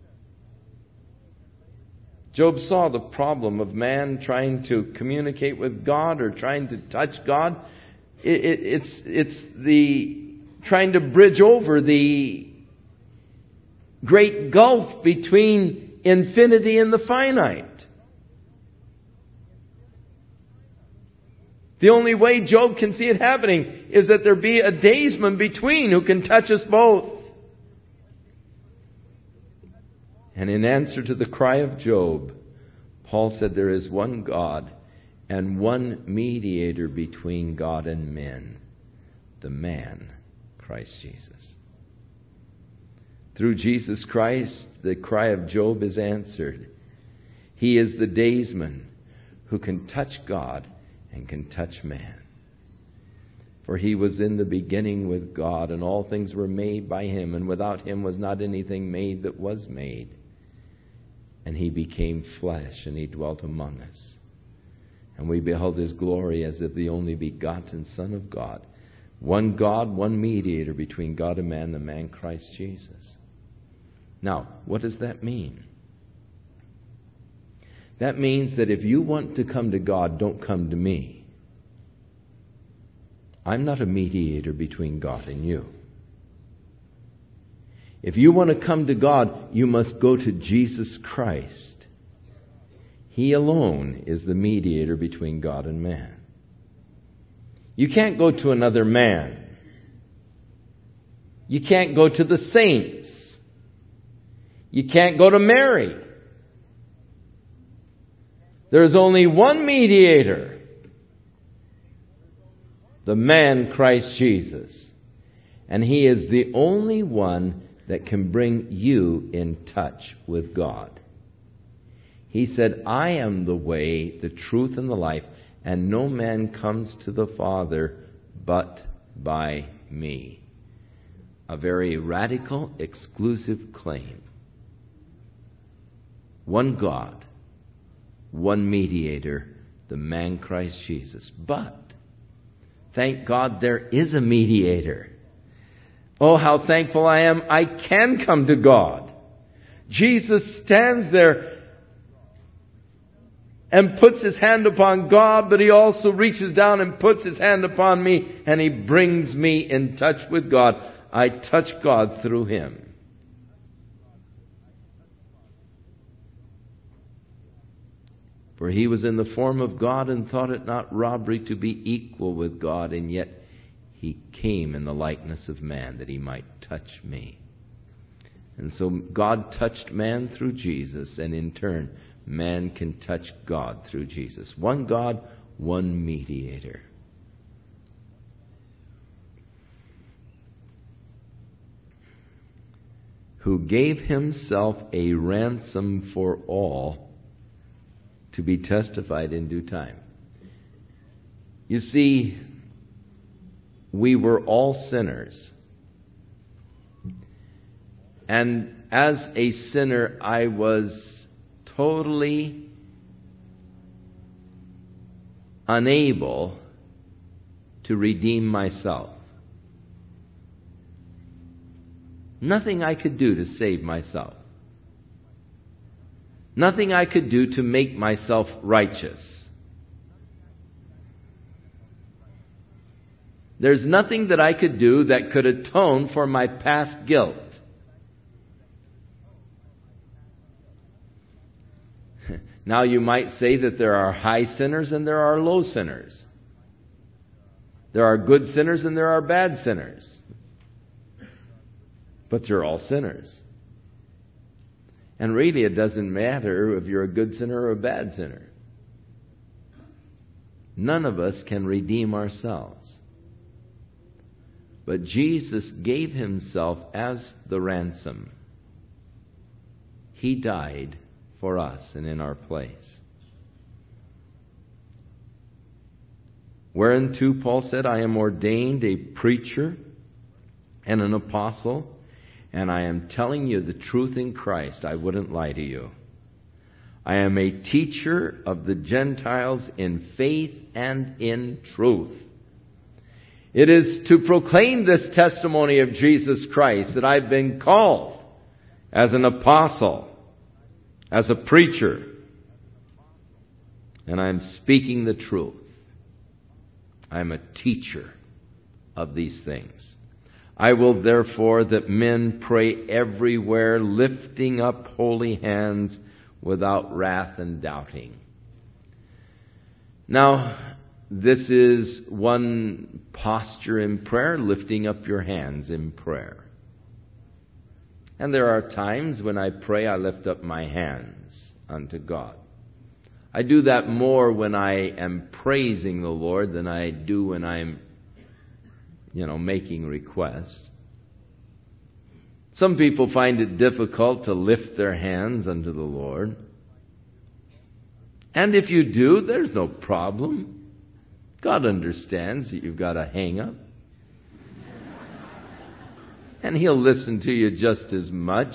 Job saw the problem of man trying to communicate with God or trying to touch God. It, it, it's, it's the trying to bridge over the great gulf between infinity and the finite. The only way Job can see it happening is that there be a daysman between who can touch us both. And in answer to the cry of Job, Paul said there is one God and one mediator between God and men, the man, Christ Jesus. Through Jesus Christ, the cry of Job is answered. He is the daysman who can touch God and can touch man. For He was in the beginning with God, and all things were made by Him, and without Him was not anything made that was made. And He became flesh, and He dwelt among us. And we beheld His glory as of the only begotten Son of God. One God, one mediator between God and man, the man Christ Jesus. Now, what does that mean? That means that if you want to come to God, don't come to me. I'm not a mediator between God and you. If you want to come to God, you must go to Jesus Christ. He alone is the mediator between God and man. You can't go to another man. You can't go to the saints. You can't go to Mary. There's only one mediator, the man Christ Jesus. And He is the only one that can bring you in touch with God. He said, "I am the way, the truth, and the life, and no man comes to the Father but by me." A very radical, exclusive claim. One God, one mediator, the man Christ Jesus. But, thank God there is a mediator. Oh, how thankful I am I can come to God. Jesus stands there and puts his hand upon God, but he also reaches down and puts his hand upon me, and he brings me in touch with God. I touch God through him. For he was in the form of God and thought it not robbery to be equal with God, and yet he came in the likeness of man that he might touch me. And so God touched man through Jesus, and in turn, man can touch God through Jesus. One God, one mediator. Who gave himself a ransom for all, to be testified in due time. You see, we were all sinners. And as a sinner, I was totally unable to redeem myself. Nothing I could do to save myself. Nothing I could do to make myself righteous. There's nothing that I could do that could atone for my past guilt. Now you might say that there are high sinners and there are low sinners. There are good sinners and there are bad sinners. But they're all sinners. And really, it doesn't matter if you're a good sinner or a bad sinner. None of us can redeem ourselves. But Jesus gave himself as the ransom. He died for us and in our place. Whereunto Paul said, I am ordained a preacher and an apostle, and I am telling you the truth in Christ. I wouldn't lie to you. I am a teacher of the Gentiles in faith and in truth. It is to proclaim this testimony of Jesus Christ that I've been called as an apostle, as a preacher, and I'm speaking the truth. I'm a teacher of these things. I will therefore that men pray everywhere, lifting up holy hands without wrath and doubting. Now, this is one posture in prayer, lifting up your hands in prayer. And there are times when I pray, I lift up my hands unto God. I do that more when I am praising the Lord than I do when I'm you know, making requests. Some people find it difficult to lift their hands unto the Lord. And if you do, there's no problem. God understands that you've got a hang-up. And He'll listen to you just as much.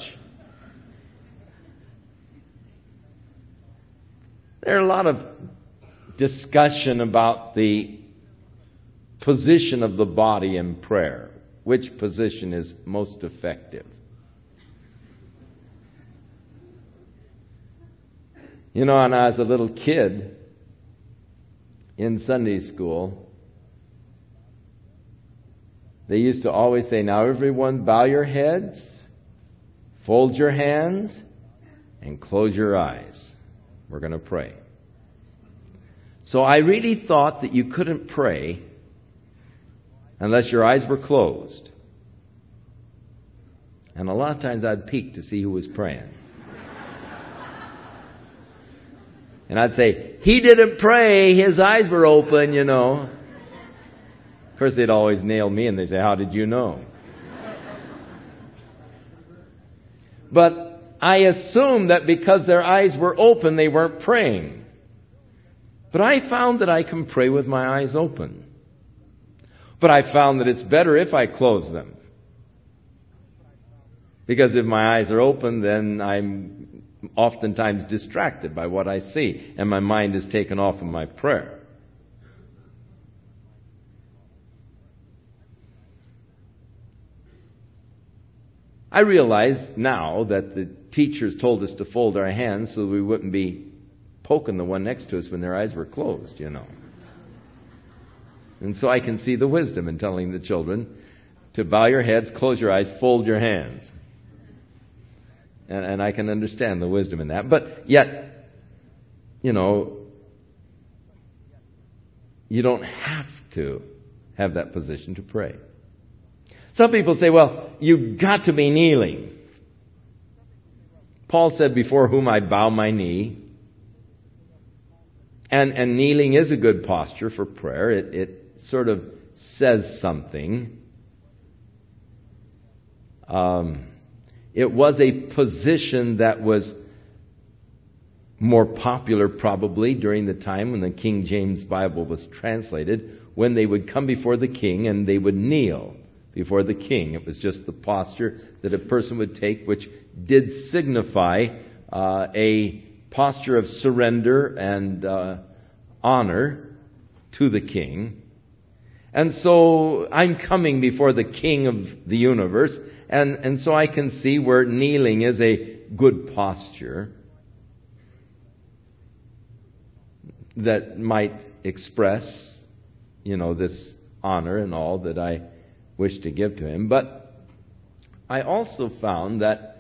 There's a lot of discussion about the position of the body in prayer. Which position is most effective? You know, when I was a little kid in Sunday school, they used to always say, now everyone bow your heads, fold your hands, and close your eyes. We're going to pray. So I really thought that you couldn't pray unless your eyes were closed. And a lot of times I'd peek to see who was praying. And I'd say, he didn't pray, his eyes were open, you know. Of course, they'd always nail me and they'd say, how did you know? But I assumed that because their eyes were open, they weren't praying. But I found that I can pray with my eyes open. But I found that it's better if I close them. Because if my eyes are open, then I'm oftentimes distracted by what I see, and my mind is taken off of my prayer. I realize now that the teachers told us to fold our hands so we wouldn't be poking the one next to us when their eyes were closed, you know. And so I can see the wisdom in telling the children to bow your heads, close your eyes, fold your hands. And, and I can understand the wisdom in that. But yet, you know, you don't have to have that position to pray. Some people say, well, you've got to be kneeling. Paul said, before whom I bow my knee. And, and kneeling is a good posture for prayer. It, it sort of says something. Um, it was a position that was more popular probably during the time when the King James Bible was translated, when they would come before the king and they would kneel before the king. It was just the posture that a person would take, which did signify uh, a posture of surrender and uh, honor to the king. And so I'm coming before the King of the universe, and, and so I can see where kneeling is a good posture that might express, you know, this honor and all that I wish to give to him. But I also found that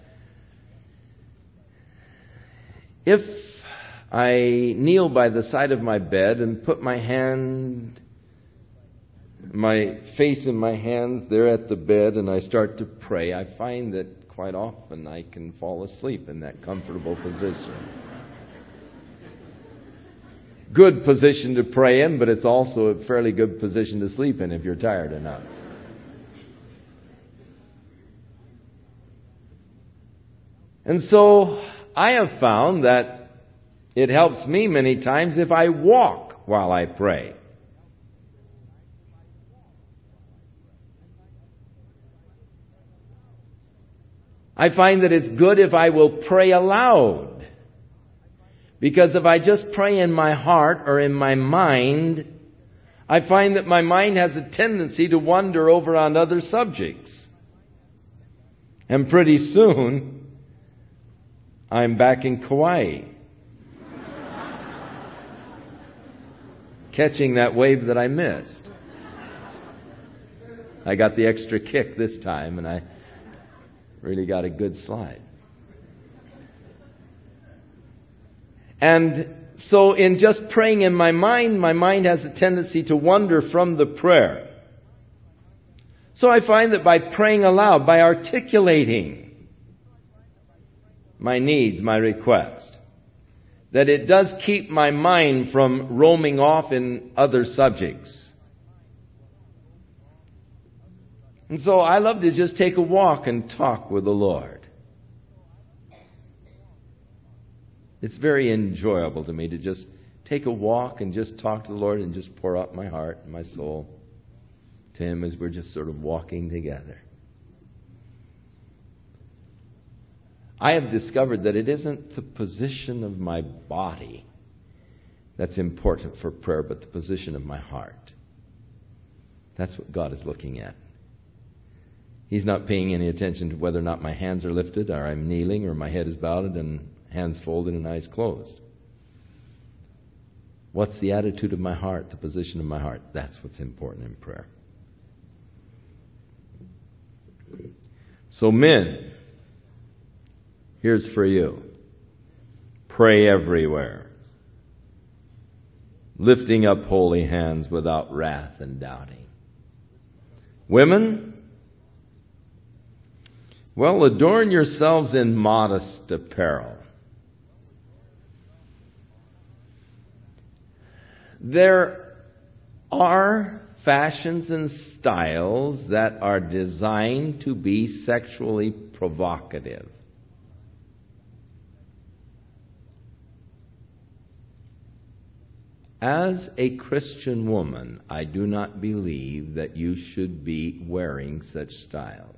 if I kneel by the side of my bed and put my hand, my face in my hands there at the bed, and I start to pray, I find that quite often I can fall asleep in that comfortable position. Good position to pray in, but it's also a fairly good position to sleep in if you're tired enough. And so I have found that it helps me many times if I walk while I pray. I find that it's good if I will pray aloud. Because if I just pray in my heart or in my mind, I find that my mind has a tendency to wander over on other subjects. And pretty soon, I'm back in Kauai, catching that wave that I missed. I got the extra kick this time, and I really got a good slide. And so in just praying in my mind, my mind has a tendency to wander from the prayer. So I find that by praying aloud, by articulating my needs, my request, that it does keep my mind from roaming off in other subjects. And so I love to just take a walk and talk with the Lord. It's very enjoyable to me to just take a walk and just talk to the Lord and just pour out my heart and my soul to Him as we're just sort of walking together. I have discovered that it isn't the position of my body that's important for prayer, but the position of my heart. That's what God is looking at. He's not paying any attention to whether or not my hands are lifted, or I'm kneeling, or my head is bowed and hands folded and eyes closed. What's the attitude of my heart, the position of my heart? That's what's important in prayer. So men, here's for you. Pray everywhere, lifting up holy hands without wrath and doubting. Women, well, adorn yourselves in modest apparel. There are fashions and styles that are designed to be sexually provocative. As a Christian woman, I do not believe that you should be wearing such styles.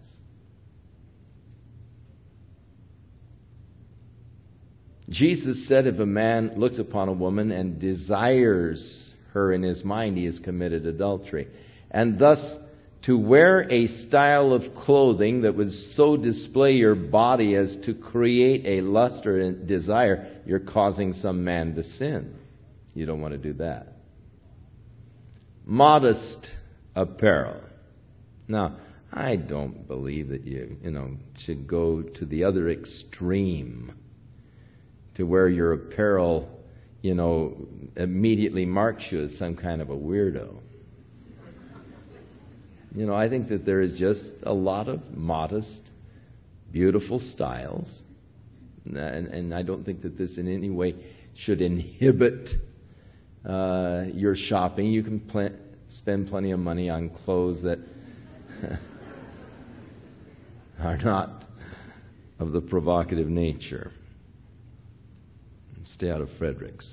Jesus said if a man looks upon a woman and desires her in his mind, he has committed adultery. And thus, to wear a style of clothing that would so display your body as to create a lust or a desire, you're causing some man to sin. You don't want to do that. Modest apparel. Now, I don't believe that you, you know, should go to the other extreme to where your apparel, you know, immediately marks you as some kind of a weirdo. You know, I think that there is just a lot of modest, beautiful styles. And, and I don't think that this in any way should inhibit uh, your shopping. You can pl- spend plenty of money on clothes that are not of the provocative nature. Stay out of Frederick's.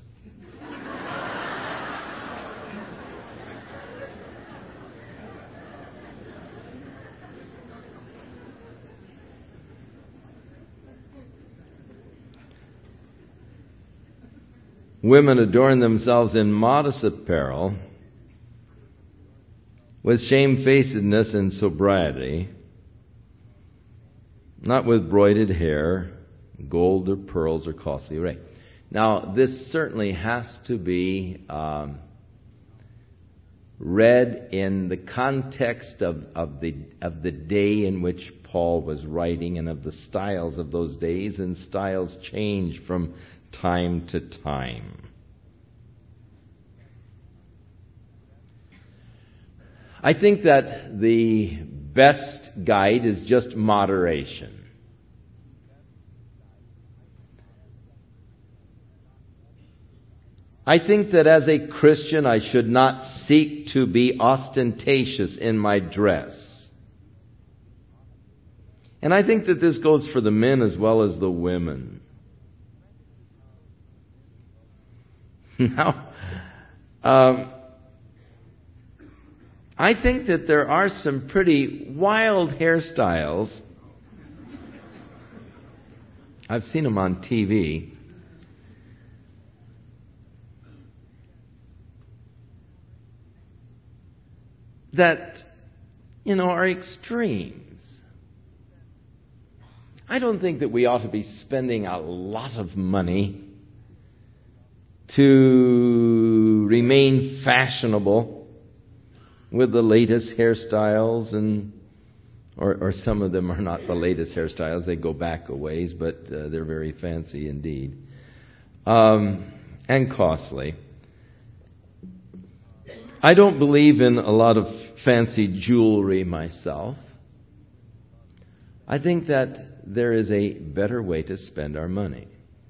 Women adorn themselves in modest apparel with shamefacedness and sobriety, not with broided hair, gold or pearls or costly array. Now, this certainly has to be um, read in the context of, of the of the day in which Paul was writing and of the styles of those days, and styles change from time to time. I think that the best guide is just moderation. I think that as a Christian, I should not seek to be ostentatious in my dress. And I think that this goes for the men as well as the women. Now, um, I think that there are some pretty wild hairstyles. I've seen them on T V. That, you know, are extremes. I don't think that we ought to be spending a lot of money to remain fashionable with the latest hairstyles, and or, or some of them are not the latest hairstyles. They go back a ways, but uh, they're very fancy indeed. Um, and costly. I don't believe in a lot of fancy jewelry myself. I think that there is a better way to spend our money.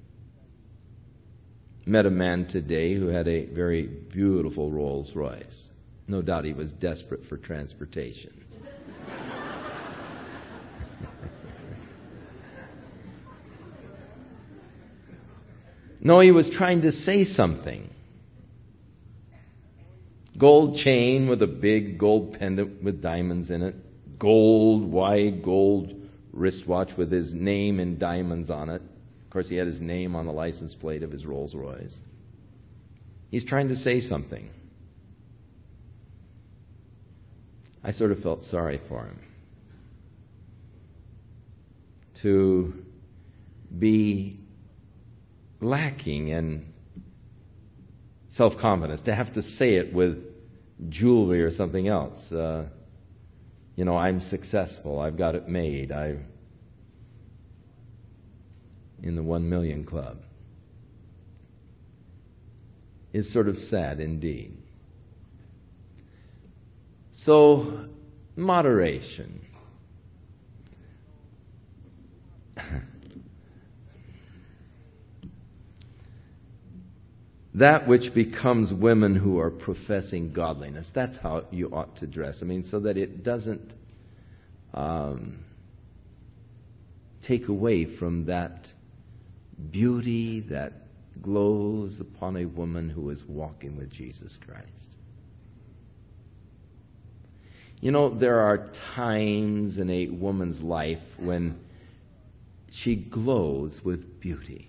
Met a man today who had a very beautiful Rolls Royce. No doubt he was desperate for transportation. No, he was trying to say something. Gold chain with a big gold pendant with diamonds in it. Gold, wide gold wristwatch with his name and diamonds on it. Of course, he had his name on the license plate of his Rolls Royce. He's trying to say something. I sort of felt sorry for him. To be lacking in self-confidence, to have to say it with jewelry or something else. Uh, you know, I'm successful. I've got it made. I'm in the one million club. It's sort of sad indeed. So, moderation. That which becomes women who are professing godliness. That's how you ought to dress. I mean, so that it doesn't um, take away from that beauty that glows upon a woman who is walking with Jesus Christ. You know, there are times in a woman's life when she glows with beauty.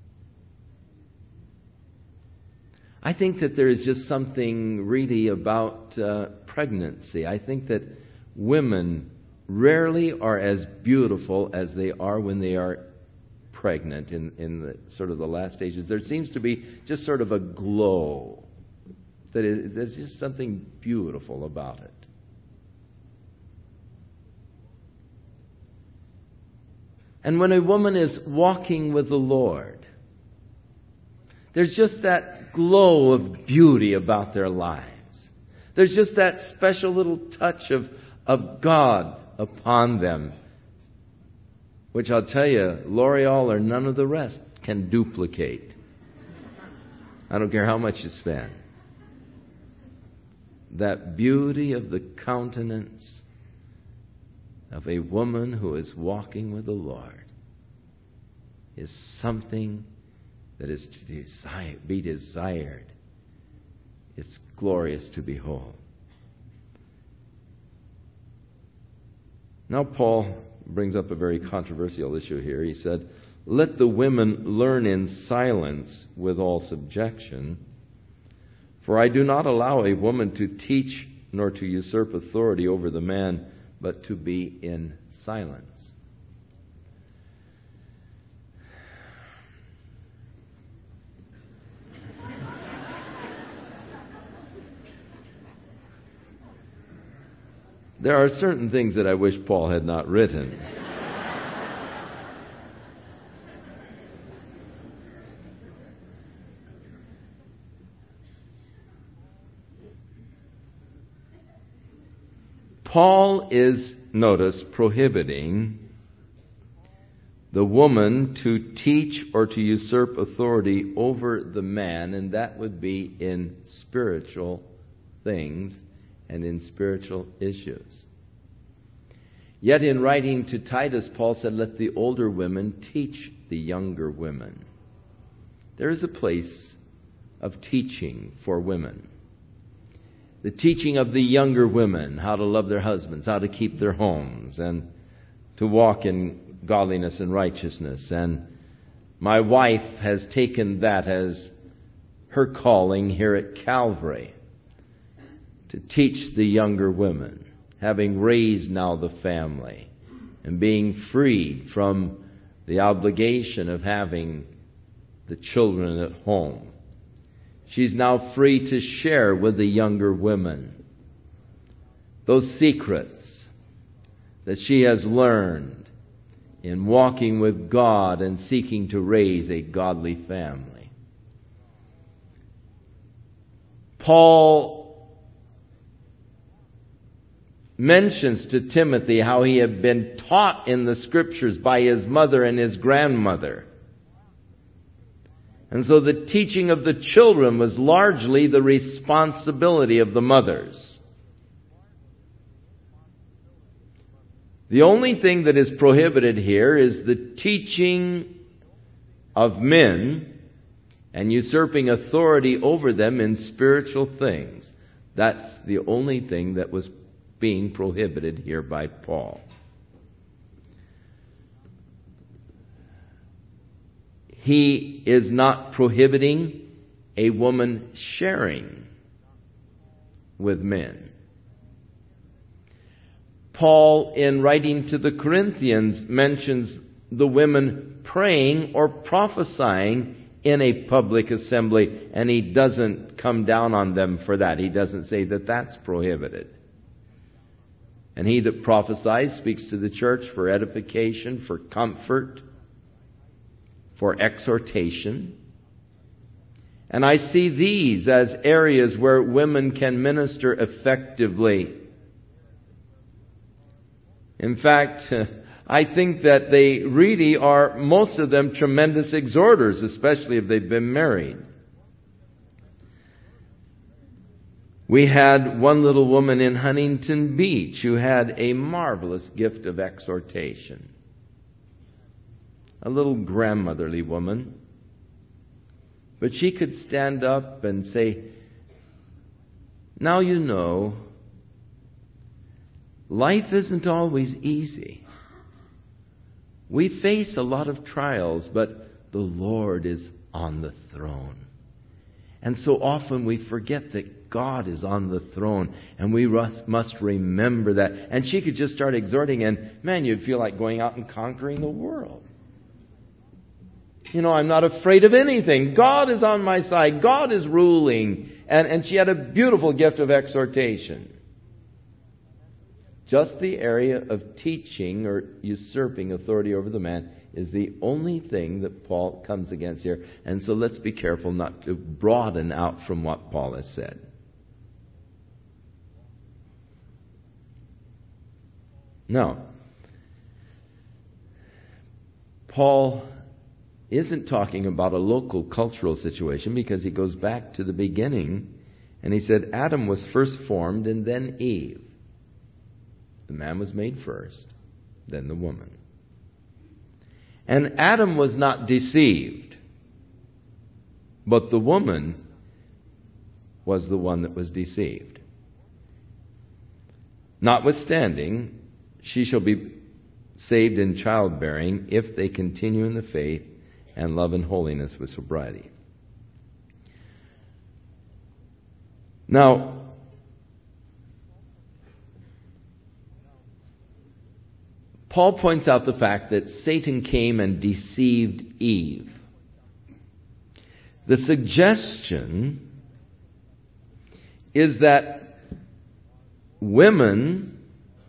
I think that there is just something really about uh, pregnancy. I think that women rarely are as beautiful as they are when they are pregnant in, in the sort of the last stages. There seems to be just sort of a glow. That is, there's just something beautiful about it. And when a woman is walking with the Lord, there's just that glow of beauty about their lives. There's just that special little touch of, of God upon them, which I'll tell you, L'Oreal or none of the rest can duplicate. I don't care how much you spend. That beauty of the countenance of a woman who is walking with the Lord is something that is to desire, be desired. It's glorious to behold. Now Paul brings up a very controversial issue here. He said, "Let the women learn in silence with all subjection. For I do not allow a woman to teach nor to usurp authority over the man, but to be in silence." There are certain things that I wish Paul had not written. Paul is, notice, prohibiting the woman to teach or to usurp authority over the man, and that would be in spiritual things and in spiritual issues. Yet in writing to Titus, Paul said, "Let the older women teach the younger women." There is a place of teaching for women. The teaching of the younger women, how to love their husbands, how to keep their homes, and to walk in godliness and righteousness. And my wife has taken that as her calling here at Calvary, to teach the younger women, having raised now the family and being freed from the obligation of having the children at home. She's now free to share with the younger women those secrets that she has learned in walking with God and seeking to raise a godly family. Paul mentions to Timothy how he had been taught in the Scriptures by his mother and his grandmother. And so the teaching of the children was largely the responsibility of the mothers. The only thing that is prohibited here is the teaching of men and usurping authority over them in spiritual things. That's the only thing that was being prohibited here by Paul. He is not prohibiting a woman sharing with men. Paul, in writing to the Corinthians, mentions the women praying or prophesying in a public assembly, and he doesn't come down on them for that. He doesn't say that that's prohibited. And he that prophesies speaks to the church for edification, for comfort, for exhortation. And I see these as areas where women can minister effectively. In fact, I think that they really are, most of them, tremendous exhorters, especially if they've been married. We had one little woman in Huntington Beach who had a marvelous gift of exhortation. A little grandmotherly woman. But she could stand up and say, "Now you know, life isn't always easy. We face a lot of trials, but the Lord is on the throne. And so often we forget that God is on the throne, and we must remember that. And she could just start exhorting, and man, you'd feel like going out and conquering the world. You know, I'm not afraid of anything. God is on my side. God is ruling. And, and she had a beautiful gift of exhortation. Just the area of teaching or usurping authority over the man is the only thing that Paul comes against here. And so let's be careful not to broaden out from what Paul has said. Now, Paul isn't talking about a local cultural situation, because he goes back to the beginning and he said Adam was first formed and then Eve. The man was made first, then the woman. And Adam was not deceived, but the woman was the one that was deceived. Notwithstanding, she shall be saved in childbearing if they continue in the faith and love and holiness with sobriety. Now, Paul points out the fact that Satan came and deceived Eve. The suggestion is that women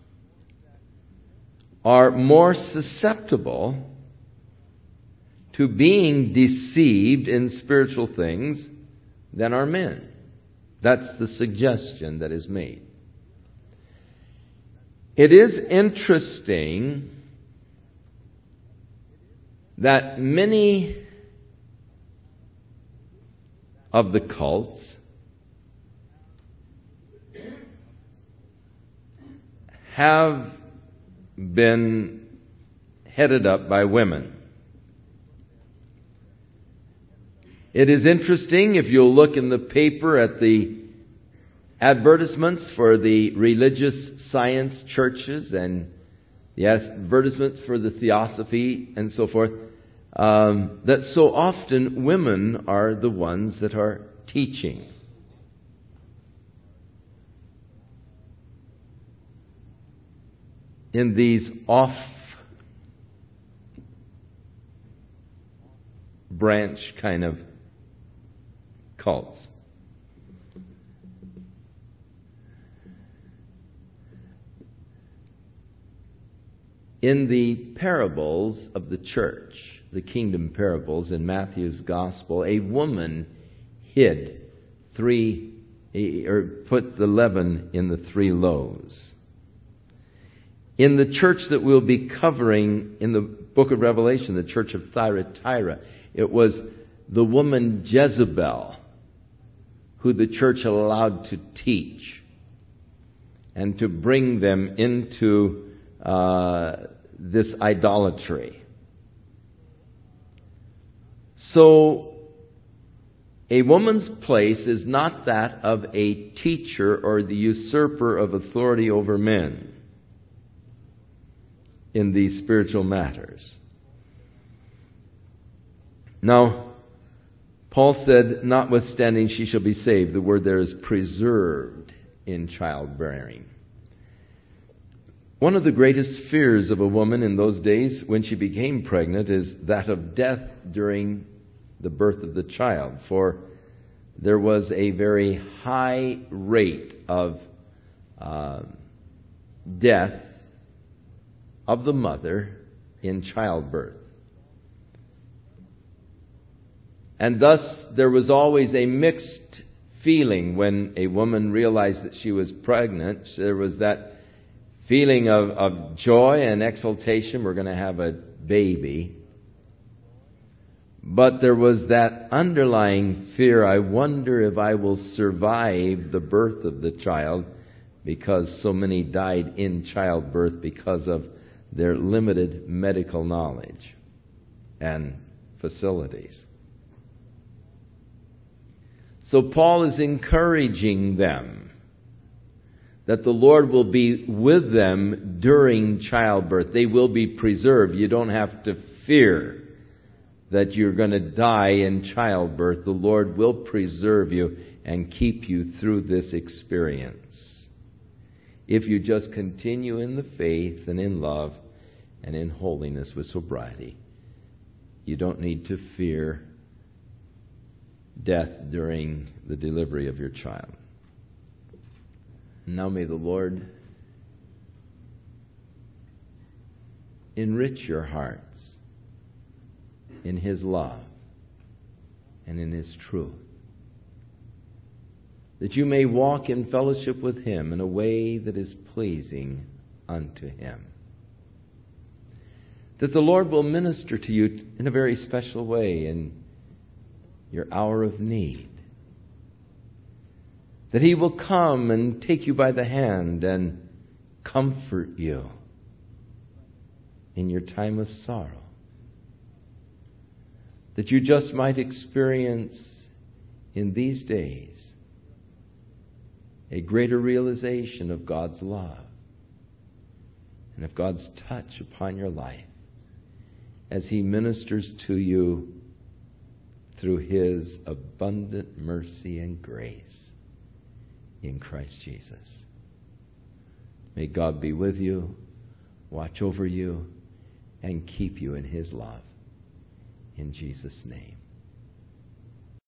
are more susceptible to being deceived in spiritual things than are men. That's the suggestion that is made. It is interesting that many of the cults have been headed up by women. It is interesting, if you'll look in the paper at the advertisements for the religious science churches and the advertisements for the theosophy and so forth, um, that so often women are the ones that are teaching. In these off branch kind of cults. In the parables of the church, the kingdom parables in Matthew's gospel, a woman hid three, or put the leaven in the three loaves. In the church that we'll be covering in the book of Revelation, the church of Thyatira, it was the woman Jezebel who the church allowed to teach and to bring them into uh, this idolatry. So, a woman's place is not that of a teacher or the usurper of authority over men in these spiritual matters. Now, Paul said, notwithstanding she shall be saved. The word there is preserved in childbearing. One of the greatest fears of a woman in those days when she became pregnant is that of death during the birth of the child. For there was a very high rate of uh, death of the mother in childbirth. And thus, there was always a mixed feeling when a woman realized that she was pregnant. There was that feeling of, of joy and exultation. We're going to have a baby. But there was that underlying fear. I wonder if I will survive the birth of the child, because so many died in childbirth because of their limited medical knowledge and facilities. So Paul is encouraging them that the Lord will be with them during childbirth. They will be preserved. You don't have to fear that you're going to die in childbirth. The Lord will preserve you and keep you through this experience. If you just continue in the faith and in love and in holiness with sobriety, you don't need to fear death during the delivery of your child. Now may the Lord enrich your hearts in His love and in His truth, that you may walk in fellowship with Him in a way that is pleasing unto Him. That the Lord will minister to you in a very special way in your hour of need. That He will come and take you by the hand and comfort you in your time of sorrow. That you just might experience in these days a greater realization of God's love and of God's touch upon your life as He ministers to you through His abundant mercy and grace in Christ Jesus. May God be with you, watch over you, and keep you in His love. In Jesus' name.